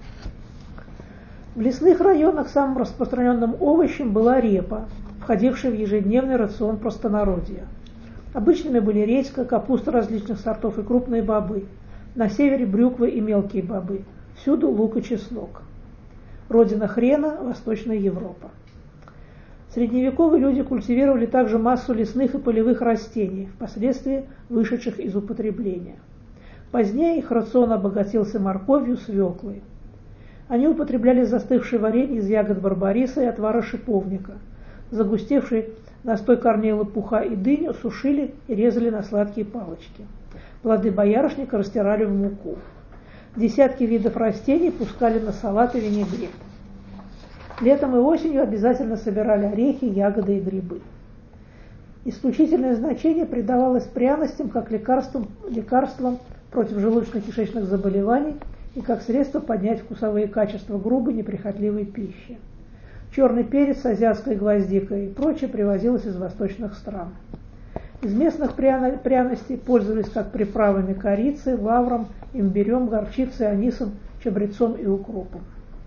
В лесных районах самым распространенным овощем была репа, входившая в ежедневный рацион простонародья. Обычными были редька, капуста различных сортов и крупные бобы. На севере брюквы и мелкие бобы. Всюду лук и чеснок. Родина хрена – Восточная Европа. Средневековые люди культивировали также массу лесных и полевых растений, впоследствии вышедших из употребления. Позднее их рацион обогатился морковью, свеклой. Они употребляли застывшее варенье из ягод барбариса и отвара шиповника. Загустевший настой корней лопуха и дыню сушили и резали на сладкие палочки. Плоды боярышника растирали в муку. Десятки видов растений пускали на салат и винегрет. Летом и осенью обязательно собирали орехи, ягоды и грибы. Исключительное значение придавалось пряностям как лекарствам, лекарствам против желудочно-кишечных заболеваний и как средство поднять вкусовые качества грубой, неприхотливой пищи. Черный перец, азиатская гвоздика и прочее привозилось из восточных стран. Из местных пряно- пряностей пользовались как приправами корицей, лавром, имбирем, горчицей, анисом, чабрецом и укропом.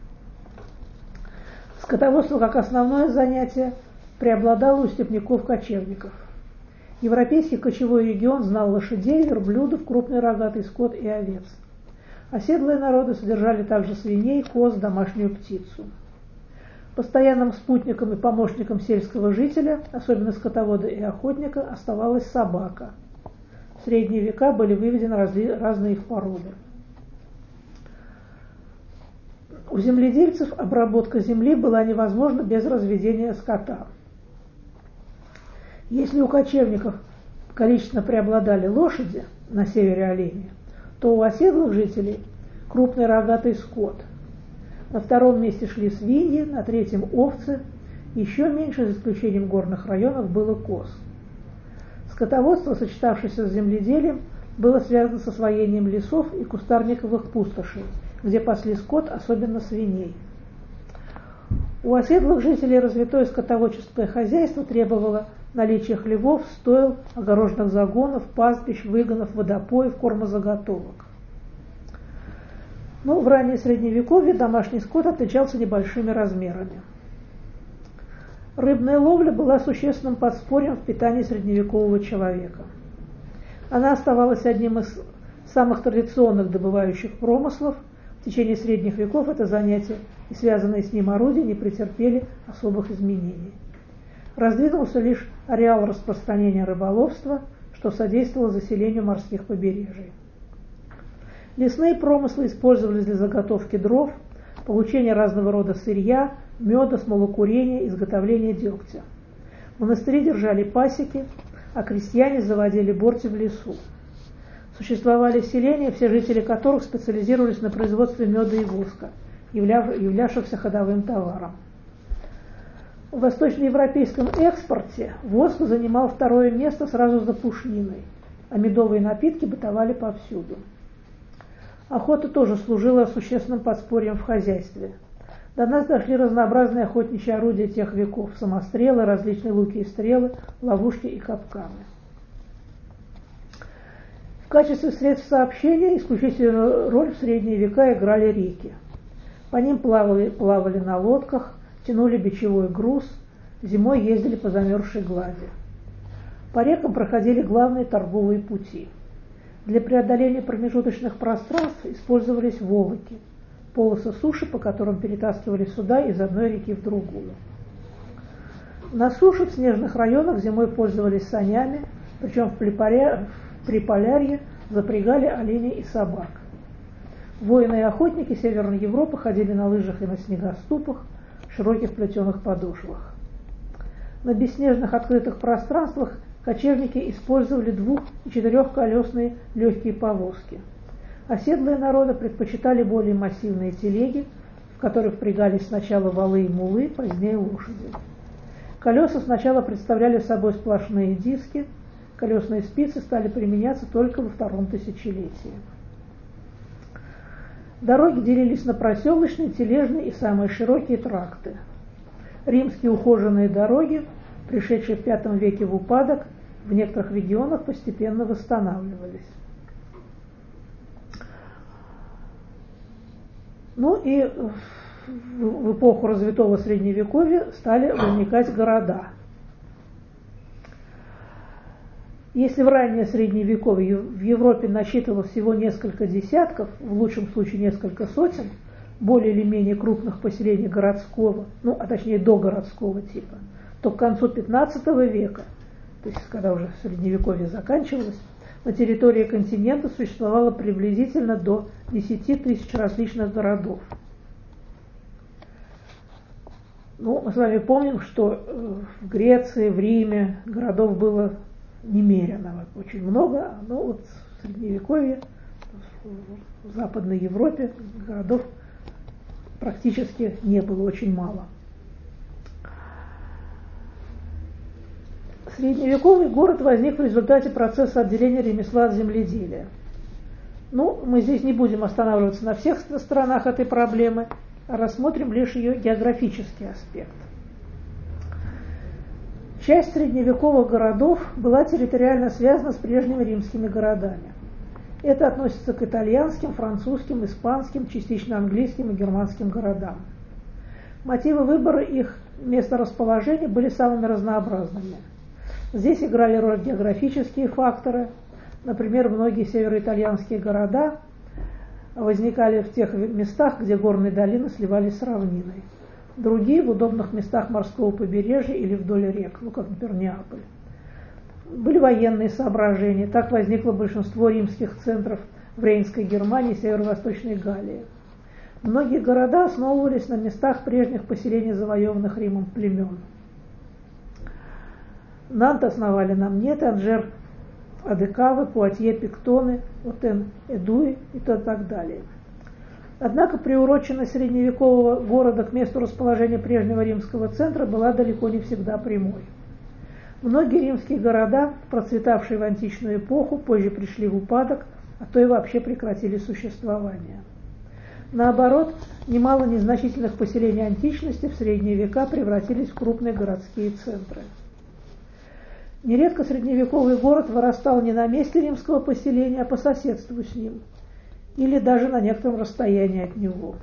Скотоводство как основное занятие преобладало у степняков-кочевников. Европейский кочевой регион знал лошадей, верблюдов, крупный рогатый скот и овец. Оседлые народы содержали также свиней, коз, домашнюю птицу. Постоянным спутником и помощником сельского жителя, особенно скотовода и охотника, оставалась собака. В средние века были выведены разли- разные их породы. У земледельцев обработка земли была невозможна без разведения скота. Если у кочевников количественно преобладали лошади, на севере олени, то у оседлых жителей крупный рогатый скот. На втором месте шли свиньи, на третьем овцы, еще меньше, за исключением горных районов, было коз. Скотоводство, сочетавшееся с земледелием, было связано с освоением лесов и кустарниковых пустошей, где пасли скот, особенно свиней. У оседлых жителей развитое скотоводческое хозяйство требовало наличия хлевов, стойл, огороженных загонов, пастбищ, выгонов, водопоев, кормозаготовок. Но в раннее средневековье домашний скот отличался небольшими размерами. Рыбная ловля была существенным подспорьем в питании средневекового человека. Она оставалась одним из самых традиционных добывающих промыслов. В течение средних веков это занятие и связанные с ним орудия не претерпели особых изменений. Раздвинулся лишь ареал распространения рыболовства, что содействовало заселению морских побережий. Лесные промыслы использовались для заготовки дров, получения разного рода сырья, меда, смолокурения, изготовления дегтя. Монастыри держали пасеки, а крестьяне заводили борти в лесу. Существовали селения, все жители которых специализировались на производстве меда и воска, являвшихся ходовым товаром. В восточноевропейском экспорте воск занимал второе место сразу за пушниной, а медовые напитки бытовали повсюду. Охота тоже служила существенным подспорьем в хозяйстве. До нас дошли разнообразные охотничьи орудия тех веков: самострелы, различные луки и стрелы, ловушки и капканы. В качестве средств сообщения исключительную роль в средние века играли реки. По ним плавали, плавали на лодках, тянули бичевой груз, зимой ездили по замерзшей глади. По рекам проходили главные торговые пути. Для преодоления промежуточных пространств использовались волоки, полосы суши, по которым перетаскивали суда из одной реки в другую. На суше в снежных районах зимой пользовались санями, причем в Приполярье запрягали оленей и собак. Воины и охотники Северной Европы ходили на лыжах и на снегоступах, в широких плетеных подошвах. На бесснежных открытых пространствах кочевники использовали двух- и четырехколесные легкие повозки. Оседлые народы предпочитали более массивные телеги, в которых впрягались сначала валы и мулы, позднее лошади. Колеса сначала представляли собой сплошные диски, колесные спицы стали применяться только во втором тысячелетии. Дороги делились на проселочные, тележные и самые широкие тракты. Римские ухоженные дороги, пришедшие в пятом веке в упадок, в некоторых регионах постепенно восстанавливались. Ну и в эпоху развитого Средневековья стали возникать города. Если в раннее Средневековье в Европе насчитывалось всего несколько десятков, в лучшем случае несколько сотен, более или менее крупных поселений городского, ну, а точнее догородского типа, то к концу пятнадцатого века, то есть когда уже Средневековье заканчивалось, на территории континента существовало приблизительно до десяти тысяч различных городов. Ну, мы с вами помним, что в Греции, в Риме городов было немерено, очень много, но вот в Средневековье, в Западной Европе городов практически не было, очень мало. Средневековый город возник в результате процесса отделения ремесла от земледелия. Ну, мы здесь не будем останавливаться на всех сторонах этой проблемы, а рассмотрим лишь ее географический аспект. Часть средневековых городов была территориально связана с прежними римскими городами. Это относится к итальянским, французским, испанским, частично английским и германским городам. Мотивы выбора их месторасположения были самыми разнообразными. Здесь играли роль географические факторы. Например, многие североитальянские города возникали в тех местах, где горные долины сливались с равниной. Другие в удобных местах морского побережья или вдоль рек, ну как, например, Неаполь. Были военные соображения. Так возникло большинство римских центров в Рейнской Германии и Северо-Восточной Галлии. Многие города основывались на местах прежних поселений завоеванных Римом племен. Нант основали намнеты, Анжер, Адекавы, Пуатье, Пиктоны, Отен, Эдуи и так далее. Однако приуроченность средневекового города к месту расположения прежнего римского центра была далеко не всегда прямой. Многие римские города, процветавшие в античную эпоху, позже пришли в упадок, а то и вообще прекратили существование. Наоборот, немало незначительных поселений античности в средние века превратились в крупные городские центры. Нередко средневековый город вырастал не на месте римского поселения, а по соседству с ним, или даже на некотором расстоянии от него.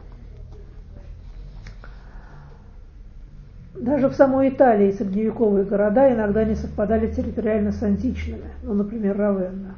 Даже в самой Италии средневековые города иногда не совпадали территориально с античными, ну, например, Равенна.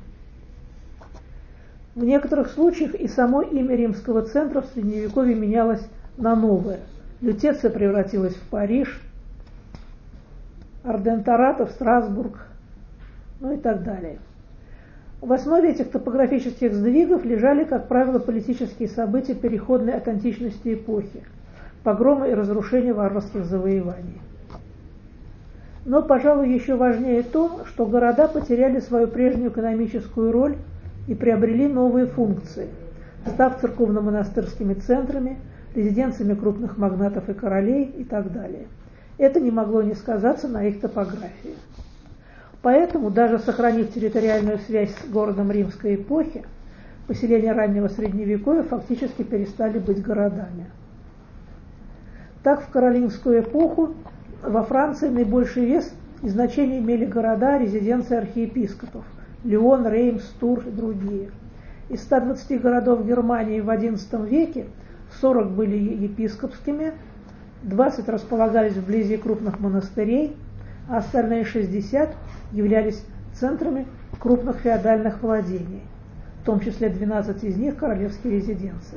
В некоторых случаях и само имя римского центра в средневековье менялось на новое. Лютеция превратилась в Париж, Арденторато в Страсбург, ну и так далее. В основе этих топографических сдвигов лежали, как правило, политические события переходной от античности эпохи. погромы и разрушения варварских завоеваний. Но, пожалуй, еще важнее то, что города потеряли свою прежнюю экономическую роль и приобрели новые функции, став церковно-монастырскими центрами, резиденциями крупных магнатов и королей и так далее. Это не могло не сказаться на их топографии. Поэтому, даже сохранив территориальную связь с городом римской эпохи, поселения раннего Средневековья фактически перестали быть городами. Так, в каролингскую эпоху во Франции наибольший вес и значение имели города, резиденции архиепископов – Лион, Реймс, Тур и другие. Из ста двадцати городов Германии в одиннадцатом веке сорок были епископскими, двадцать располагались вблизи крупных монастырей, а остальные шестьдесят являлись центрами крупных феодальных владений, в том числе двенадцать из них королевские резиденции.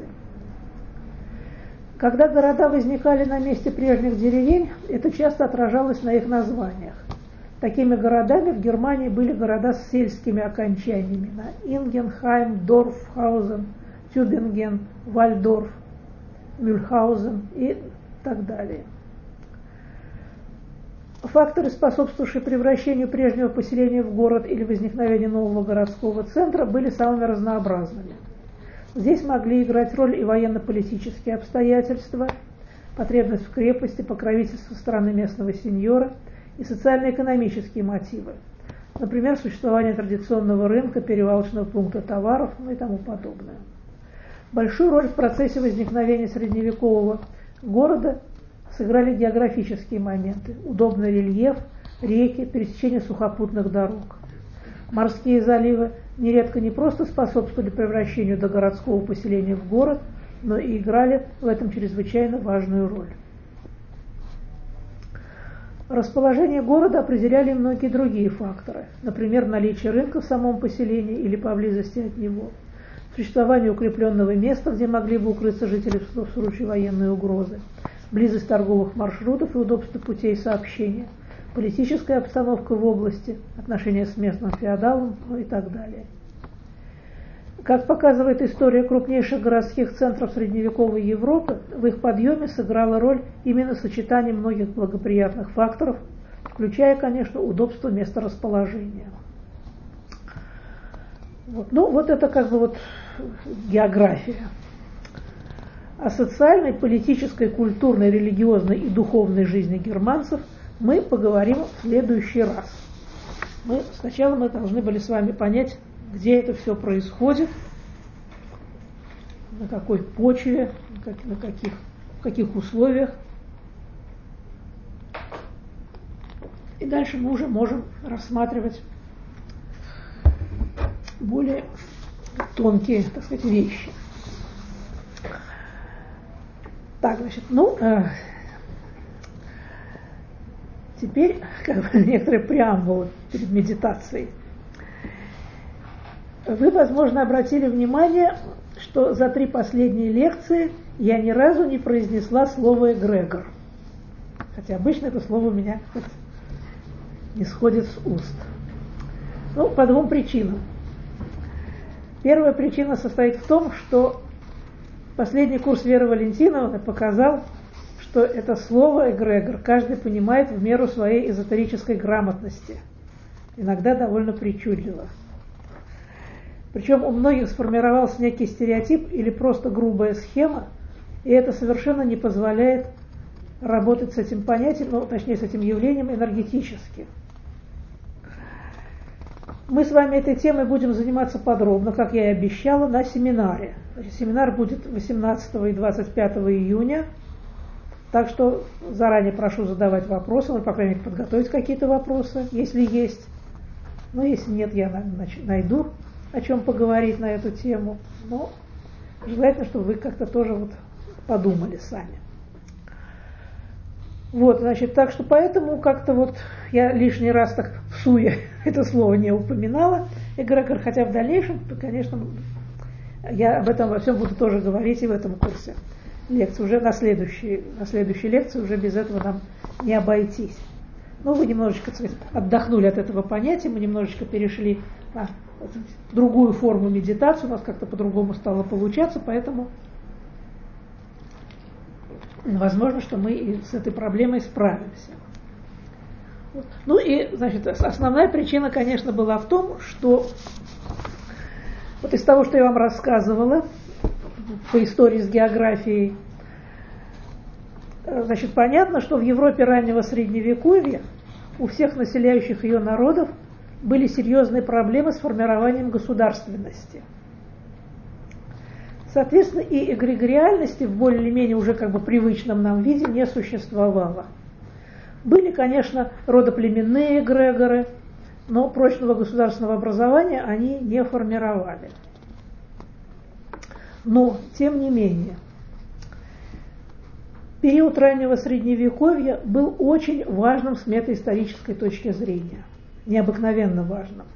Когда города возникали на месте прежних деревень, это часто отражалось на их названиях. Такими городами в Германии были города с сельскими окончаниями на Ингенхайм, Дорфхаузен, Тюбинген, Вальдорф, Мюльхаузен и так далее. Факторы, способствовавшие превращению прежнего поселения в город или возникновению нового городского центра, были самыми разнообразными. Здесь могли играть роль и военно-политические обстоятельства, потребность в крепости, покровительство со стороны местного сеньора и социально-экономические мотивы. Например, существование традиционного рынка, перевалочного пункта товаров, ну и тому подобное. Большую роль в процессе возникновения средневекового города сыграли географические моменты, удобный рельеф, реки, пересечение сухопутных дорог. Морские заливы нередко не просто способствовали превращению до городского поселения в город, но и играли в этом чрезвычайно важную роль. Расположение города определяли многие другие факторы, например, наличие рынка в самом поселении или поблизости от него, существование укрепленного места, где могли бы укрыться жители в случае военной угрозы, близость торговых маршрутов и удобство путей сообщения, политическая обстановка в области, отношения с местным феодалом, ну и так далее. Как показывает история крупнейших городских центров средневековой Европы, в их подъеме сыграла роль именно сочетание многих благоприятных факторов, включая, конечно, удобство месторасположения. Вот. Ну, вот это как бы вот география. О социальной, политической, культурной, религиозной и духовной жизни германцев мы поговорим в следующий раз. Мы, сначала мы должны были с вами понять, где это все происходит, на какой почве, на каких, в каких условиях. И дальше мы уже можем рассматривать более тонкие, так сказать, вещи. Так, значит, ну, э, теперь как бы некоторые преамбулы перед медитацией. Вы, возможно, обратили внимание, что за три последние лекции я ни разу не произнесла слово «эгрегор». Хотя обычно это слово у меня не сходит с уст. Ну, по двум причинам. Первая причина состоит в том, что последний курс Веры Валентиновны показал, что это слово «эгрегор» каждый понимает в меру своей эзотерической грамотности, иногда довольно причудливо. Причем у многих сформировался некий стереотип или просто грубая схема, и это совершенно не позволяет работать с этим понятием, ну, точнее, с этим явлением энергетически. Мы с вами этой темой будем заниматься подробно, как я и обещала, на семинаре. Значит, семинар будет восемнадцатого и двадцать пятого июня, так что заранее прошу задавать вопросы, ну, по крайней мере, подготовить какие-то вопросы, если есть. Ну, если нет, я найду, о чем поговорить на эту тему. Но желательно, чтобы вы как-то тоже вот подумали сами. Вот, значит, так что поэтому как-то вот я лишний раз так всуе это слово не упоминала, эгрегор, хотя в дальнейшем, конечно, я об этом во всем буду тоже говорить и в этом курсе лекции, уже на следующей, на следующей лекции уже без этого нам не обойтись. Ну, вы немножечко, так сказать, отдохнули от этого понятия, мы немножечко перешли на другую форму медитации, у нас как-то по-другому стало получаться, поэтому возможно, что мы и с этой проблемой справимся. Вот. Ну и, значит, основная причина, конечно, была в том, что вот из того, что я вам рассказывала по истории с географией, значит, понятно, что в Европе раннего Средневековья у всех населяющих ее народов были серьезные проблемы с формированием государственности. Соответственно, и эгрегориальности в более-менее уже как бы привычном нам виде не существовало. Были, конечно, родоплеменные эгрегоры, но прочного государственного образования они не формировали. Но, тем не менее, период раннего Средневековья был очень важным с метаисторической точки зрения, необыкновенно важным.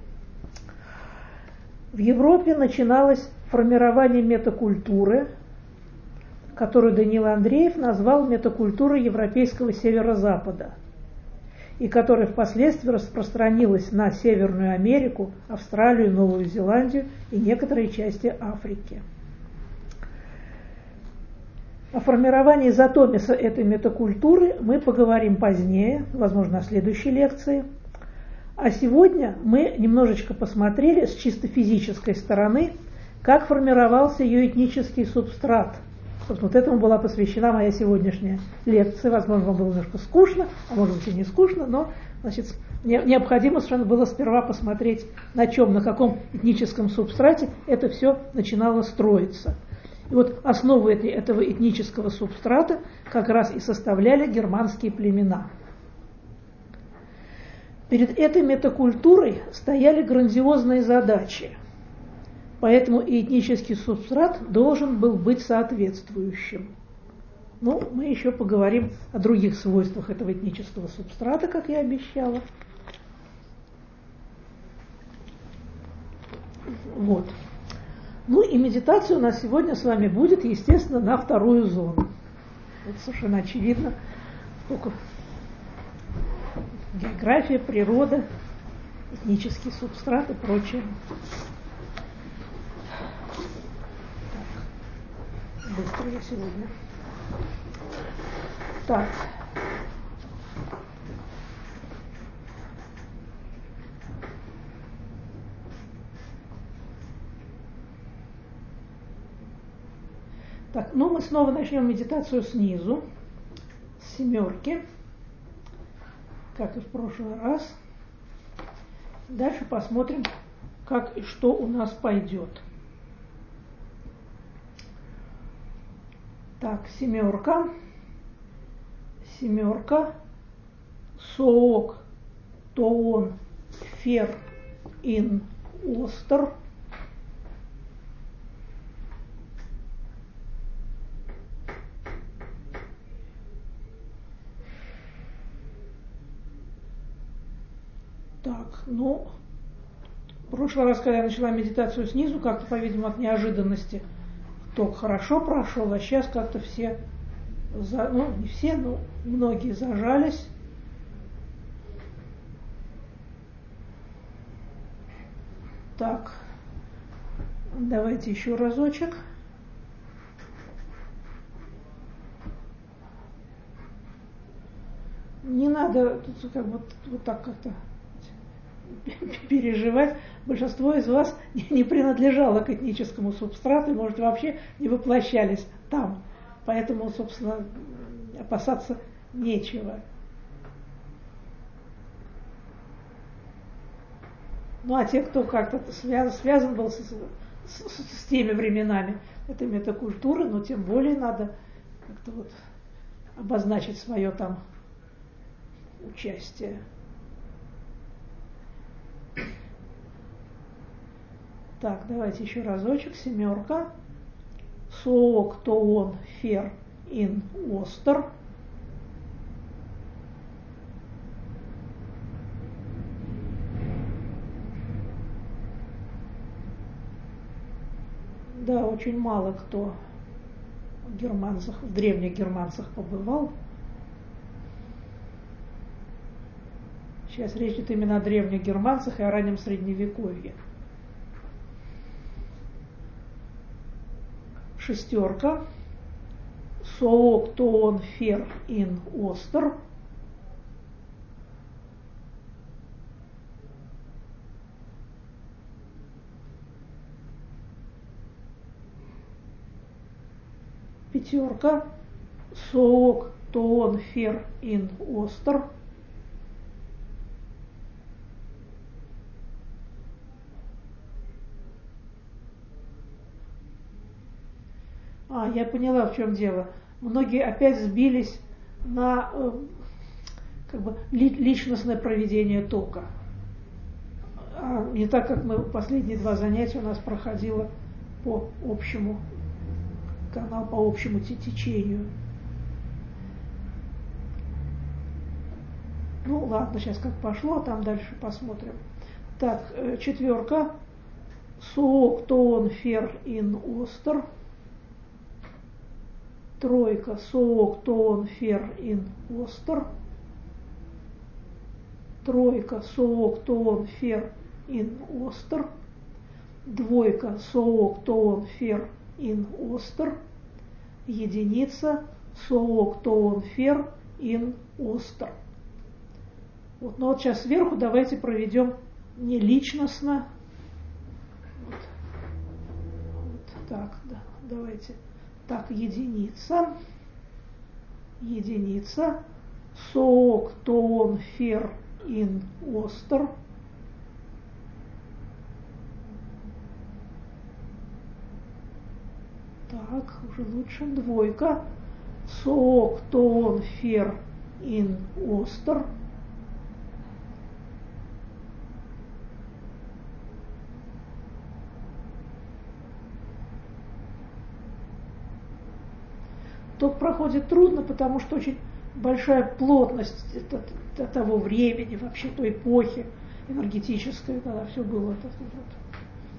В Европе начиналось формирование метакультуры, которую Даниил Андреев назвал метакультурой европейского северо-запада, и которая впоследствии распространилась на Северную Америку, Австралию, Новую Зеландию и некоторые части Африки. О формировании затомиса этой метакультуры мы поговорим позднее, возможно, на следующей лекции. А сегодня мы немножечко посмотрели с чисто физической стороны, как формировался ее этнический субстрат. Собственно, вот этому была посвящена моя сегодняшняя лекция. Возможно, вам было немножко скучно, а может быть и не скучно, но, значит, необходимо совершенно было сперва посмотреть, на чем, на каком этническом субстрате это все начинало строиться. И вот основу этого этнического субстрата как раз и составляли германские племена. Перед этой метакультурой стояли грандиозные задачи, поэтому и этнический субстрат должен был быть соответствующим. Ну, мы еще поговорим о других свойствах этого этнического субстрата, как я обещала. Вот. Ну и медитация у нас сегодня с вами будет, естественно, на вторую зону. Это совершенно очевидно. Только география, природа, этнический субстрат и прочее. Так. Быстро я сегодня. Так. Так, ну мы снова начнем медитацию снизу, с семерки, как и в прошлый раз. Дальше посмотрим, как и что у нас пойдет. Так, семерка, семерка, соок, тоон, фер, ин, остер. Так, ну, в прошлый раз, когда я начала медитацию снизу, как-то, по-видимому, от неожиданности ток хорошо прошел, а сейчас как-то все, за, ну, не все, но многие зажались. Так, давайте еще разочек. Не надо тут как бы вот, вот так как-то переживать. Большинство из вас не принадлежало к этническому субстрату и, может, вообще не воплощались там. Поэтому, собственно, опасаться нечего. Ну, а те, кто как-то связан, связан был с, с, с теми временами этой метакультуры, но тем более надо как-то вот обозначить свое там участие. Так, давайте еще разочек. Семерка. Соок, тоон, фер, ин, остер. Да, очень мало кто в германцах, в древних германцах побывал. Сейчас речь идет именно о древних германцах и о раннем Средневековье. Шестерка. соок, тоон, фер, ин, остер. Пятерка. Соок, тоон, фер, ин, остер. А, я поняла, в чем дело. Многие опять сбились на э, как бы личностное проведение тока. А не так, как мы последние два занятия у нас проходило по общему каналу, по общему течению. Ну ладно, сейчас как пошло, а там дальше посмотрим. Так, четверка. Соок, тоон, фер, ин, остер. Тройка. Соок, тоон, фер, ин, остер. Тройка. Соок, тоон, фер, ин, остер. Двойка. Соок, тоон, фер, ин, остер. Единица. Соок, тоон, фер, ин, остер. Вот, ну вот сейчас сверху давайте проведем не личностно. Вот, вот так, да, давайте. Так, единица. Единица. Соок, тоон, фер, ин, остер. Так, уже лучше. Двойка. Соок, тоон, фер, ин, остер. Ток проходит трудно, потому что очень большая плотность того времени, вообще той эпохи энергетической, когда все было так, вот,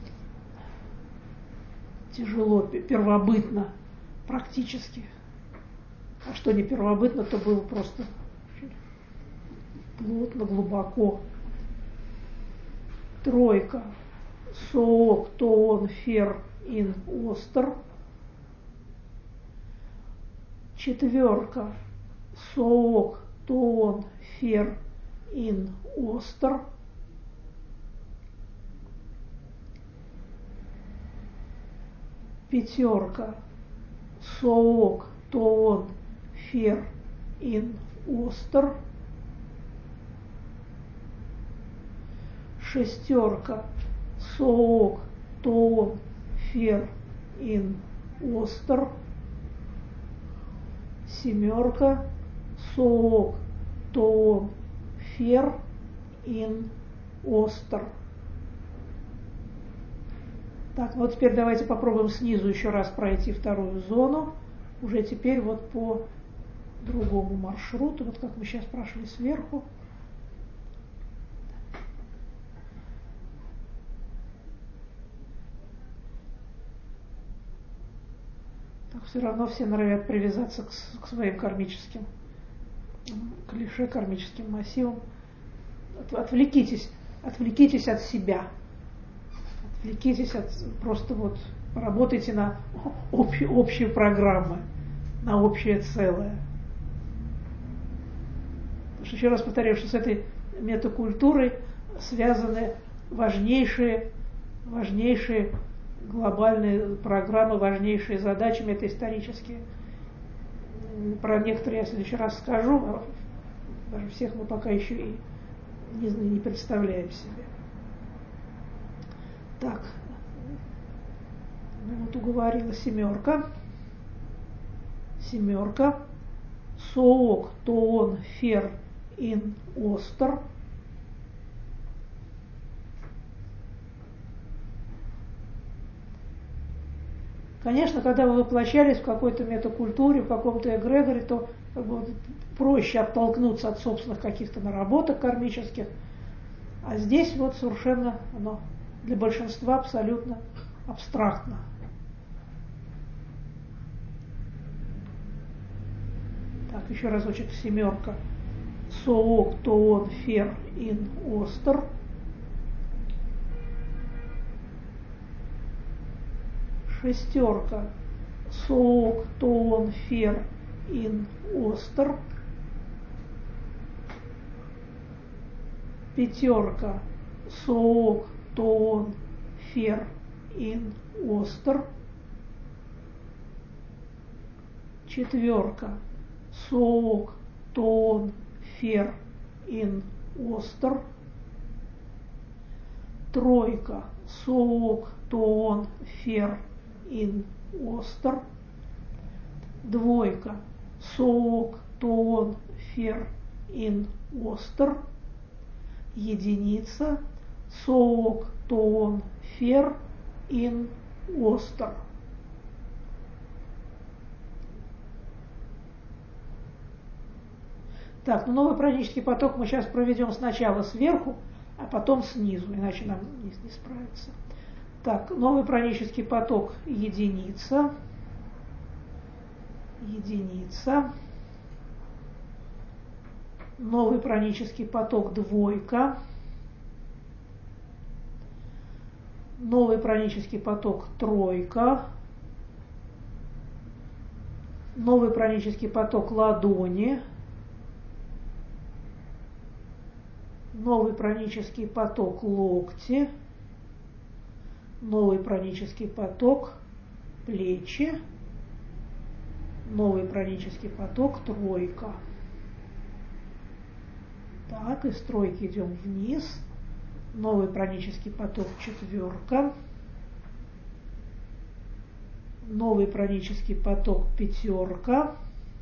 тяжело, первобытно, практически. А что не первобытно, то было просто плотно, глубоко. Тройка. Соок, тоон, фер, ин, остер. Четверка. Соок, тоон, фер, ин, остер. Пятерка. Соок, тоон, фер, ин, остер. Шестерка. Соок, тоон, фер, ин, остер. Семерка. Соок, тоон, фер, ин, остер. Так, вот теперь давайте попробуем снизу еще раз пройти вторую зону. Уже теперь вот по другому маршруту, вот как мы сейчас прошли сверху. Так все равно все норовят привязаться к, к своим кармическим клише, кармическим массивам. От, отвлекитесь, отвлекитесь от себя. Отвлекитесь от, просто вот работайте на общ, общую программу, на общее целое. Потому что, еще раз повторяю, что с этой метакультурой связаны важнейшие, важнейшие глобальные программы, важнейшие задачи метаисторические. Про некоторые я в следующий раз скажу, а даже всех мы пока еще и не, не представляем себе. Так, ну вот уговорила семерка. Семерка. Соок, тоон, фер, ин, остер. Конечно, когда вы воплощались в какой-то метакультуре, в каком-то эгрегоре, то как бы, проще оттолкнуться от собственных каких-то наработок кармических. А здесь вот совершенно оно для большинства абсолютно абстрактно. Так, еще разочек семерка. Соок, тоон, фер, ин, остер. Шестерка. соок, тоон, фер, ин, остер. Пятерка, соок, тоон, фер, ин, остер. Четверка, соок, тоон, фер, ин, остер. Тройка, соок, тоон, фер, ин, остер. Двойка, соок, тоон, фер, ин, остер. Единица, соок, тоон, фер, ин, остер. Так, ну новый пранический поток мы сейчас проведем сначала сверху, а потом снизу, иначе нам не, не справиться. Так, новый пранический поток единица, единица, новый пранический поток двойка, новый пранический поток тройка, новый пранический поток ладони, новый пранический поток локти, новый пранический поток плечи, новый пранический поток тройка. Так, из тройки идем вниз, новый пранический поток четверка, новый пранический поток пятерка,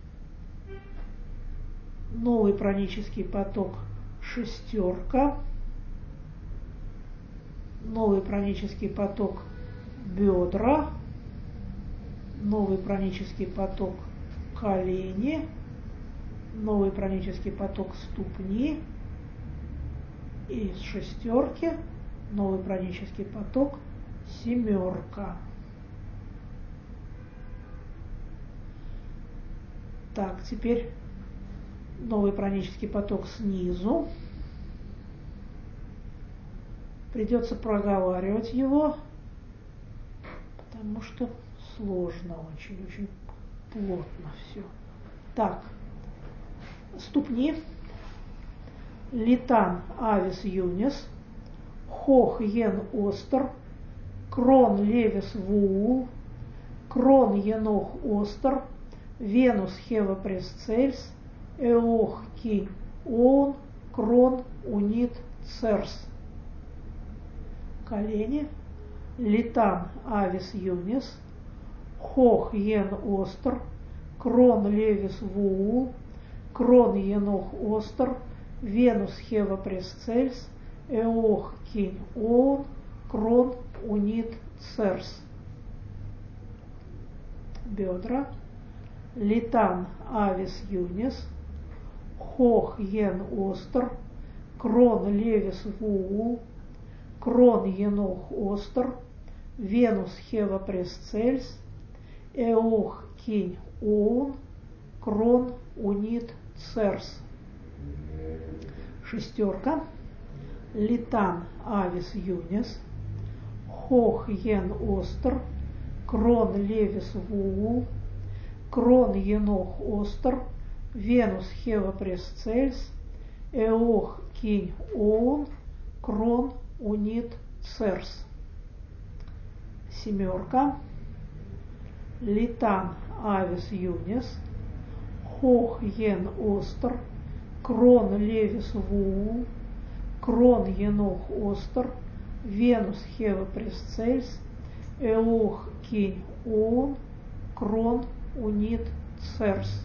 новый пранический поток шестерка, новый пранический поток бедра, новый пранический поток колени, новый пранический поток ступни, и из шестерки новый пранический поток семерка. Так, теперь новый пранический поток снизу. Придется проговаривать его, потому что сложно очень, очень плотно все. Так, ступни. Литан, авис, юнис, хох, йен, остер, крон, левис, вуул, крон, енох, остер, венус, хева, пресцельс, эох, кинь, оон, крон, унит, церс. Колени. Литан, авис, юнис, хох, йен, остер, крон, левис, вуул, крон, енох, остер, венус, хева, пресцельс, эох, кинь, оон, крон, унит, церс. Бедра. Литан, авис, юнис, хох, йен, остер, крон, левис, вуул, крон, енох, остер, венус, хева, пресцельс, эох, кинь, оон, крон, унит, церс. Шестерка. Литан, авис, юнис, хох, йен, остер, крон, левис, вуул, крон, енох, остер, венус, хева, пресцельс, эох, кинь, оон, крон, унит, церс. Семерка. Литан, авис, юнис, хох, йен, остер, крон, левис, вуул, крон, енох, остер, венус, хева, пресцельс, эох, кинь, оон, крон, унит, церс.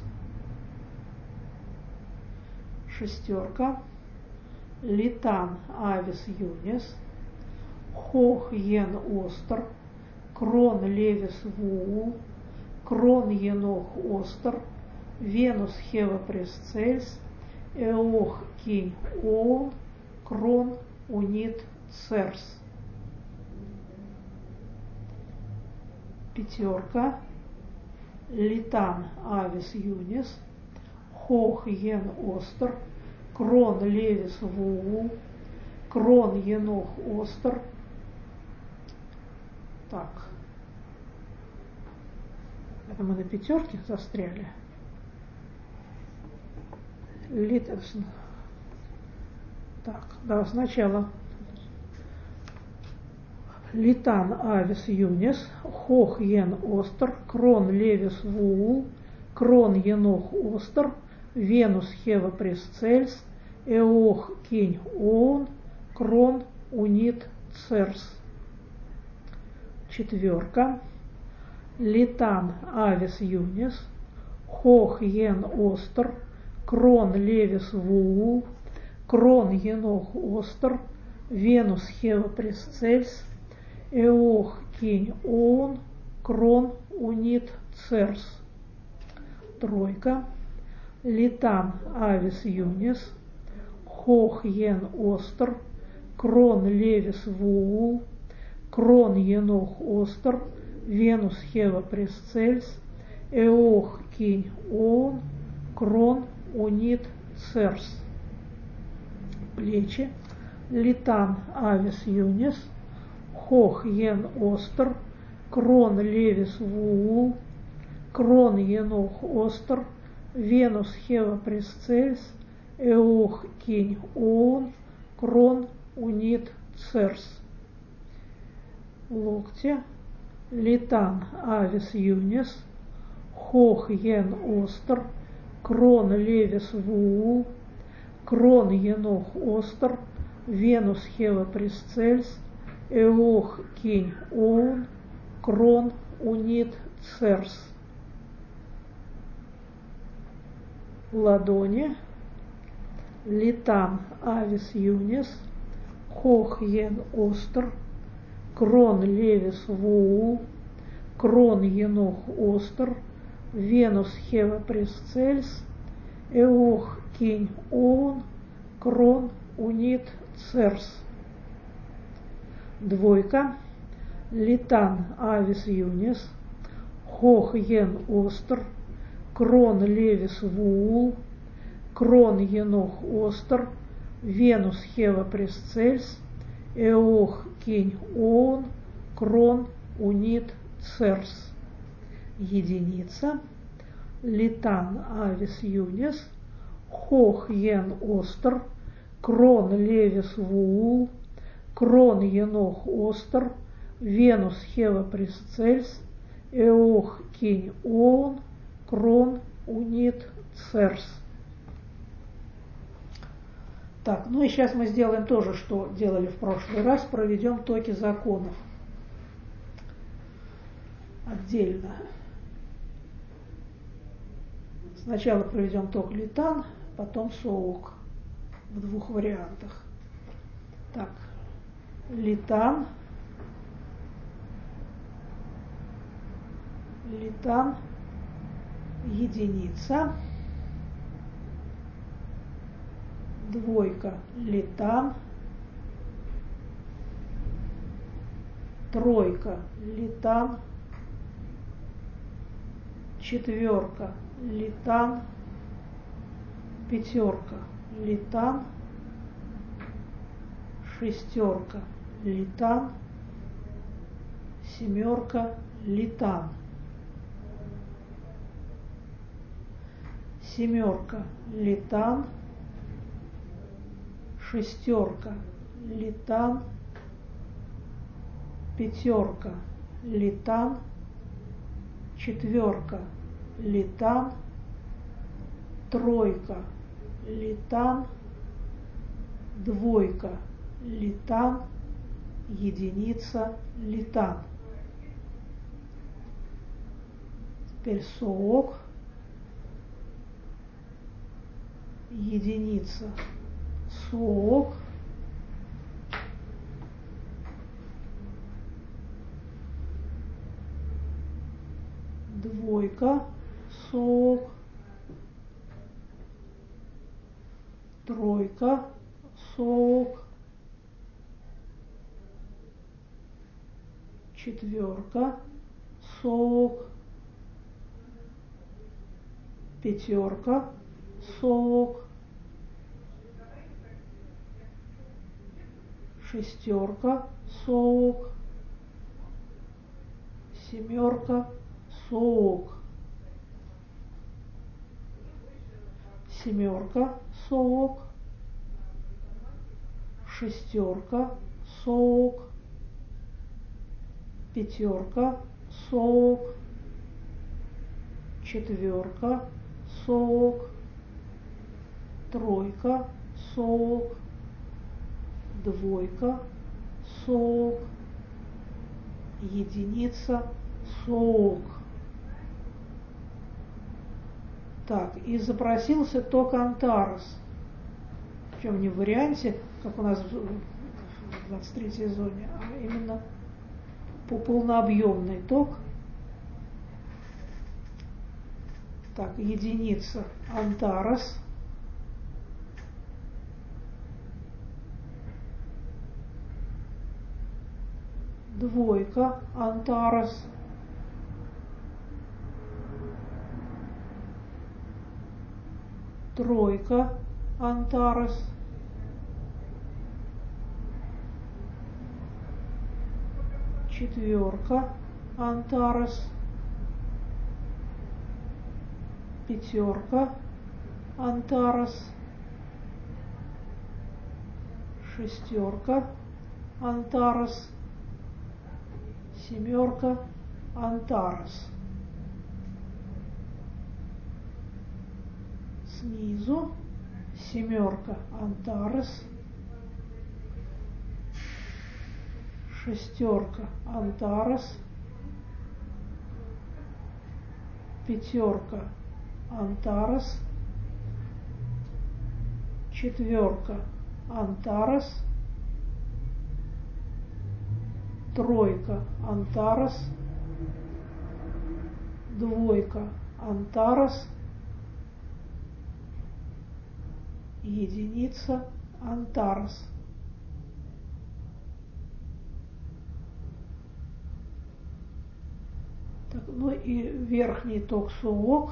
Шестерка. Литан, авис, юнис, хох, йен, остер, крон, левис, вуул, крон, енох, остер, венус, хева, пресцельс, эох, кинь, оон, крон, унит, церс. Пятерка. Литан, авис, юнис, хох, йен, остер, крон, левис, вуул, крон, енох, остер. Так. Это мы на пятерке застряли. Литовс. Так, да, сначала. Литан авис юнис, хох йен остер, крон левис вуул, крон енох остер, венус хева пресцельс, эох кинь он, крон унит церс. Четверка. Литан авис юнис, хох йен остер, крон левис вуул, крон енох остер, венус хева пресцельс, эох кинь он, крон унит церс. Тройка. Литан авис юнис, хох йен остер, крон левис вуул, крон енох остер, венус хева пресцельс, эох кинь он, крон унит церс. Плечи. Литан авис юнис, хох йен остер, крон левис вуул, крон енох остер, венус хева пресцельс, эох кинь он, крон унит церс. Локти. Литан авис юнис, хох йен остер, крон левис вуул, крон енох остер, венус хева пресцельс, эох кинь он, крон унит церс. Ладони. Литан авис юнис, хох йен остер, крон левис вуул, крон енох остер, венус хева пресцельс, эох кинь он, крон унит церс. Двойка. Литан авис юнис, хох йен остер, крон левис вуул, крон енох остер, венус хева пресцельс, эох кинь он, крон унит церс. Единица. Литан авис юнис, хох йен остер, крон левис вуул, крон енох остер, венус хева пресцельс, эох кинь он, крон унит церс. Так, ну и сейчас мы сделаем то же, что делали в прошлый раз, проведем токи законов отдельно. Сначала проведем ток литан, потом соок в двух вариантах. Так, литан, литан, единица, двойка, литан, тройка, литан, четверка, литан, пятерка, литан, шестерка, литан, семерка, литан, семерка, литан, шестерка, литан, пятерка, литан, четверка, литан, тройка, литан, двойка, литан, единица, литан. Теперь соок, единица, соок, двойка, соок, тройка, соок, четверка, соок, пятерка, соок, шестерка, соок, семерка, соок. семерка, соок, шестерка, соок, пятерка, соок, четверка, соок, тройка, соок, двойка, соок, единица, соок. Так, и запросился ток Антарес. Причем не в варианте, как у нас в двадцать третьей зоне, а именно по полнообъемный ток. Так, единица Антарес. Двойка Антарес. Тройка Антарес. Четверка Антарес. Пятерка Антарес. Шестерка Антарес. Семерка Антарес. Снизу семерка Антарес, шестерка Антарес, пятерка Антарес, четверка Антарес, тройка Антарес, двойка Антарес, единица Антарес. Так, ну и верхний ток соок.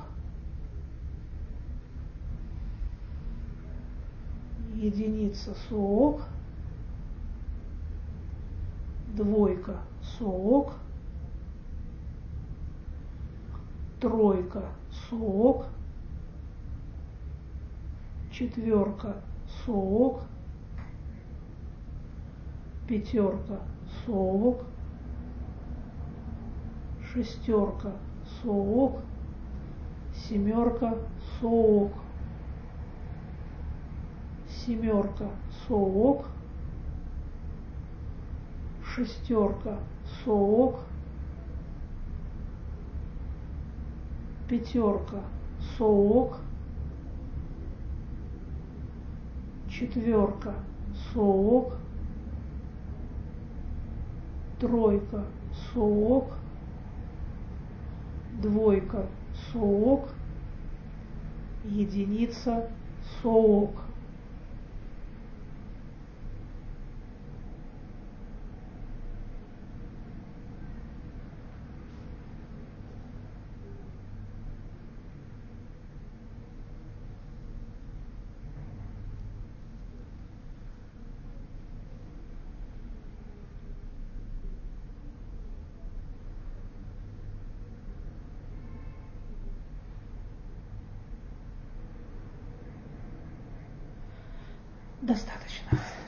Единица соок. Двойка соок. Тройка соок. Четверка соок. Пятерка соок. Шестерка соок. Семерка соок. Семерка соок. Шестерка соок. Пятерка соок. Четверка соок. Тройка соок. Двойка соок. Единица соок. Достаточно.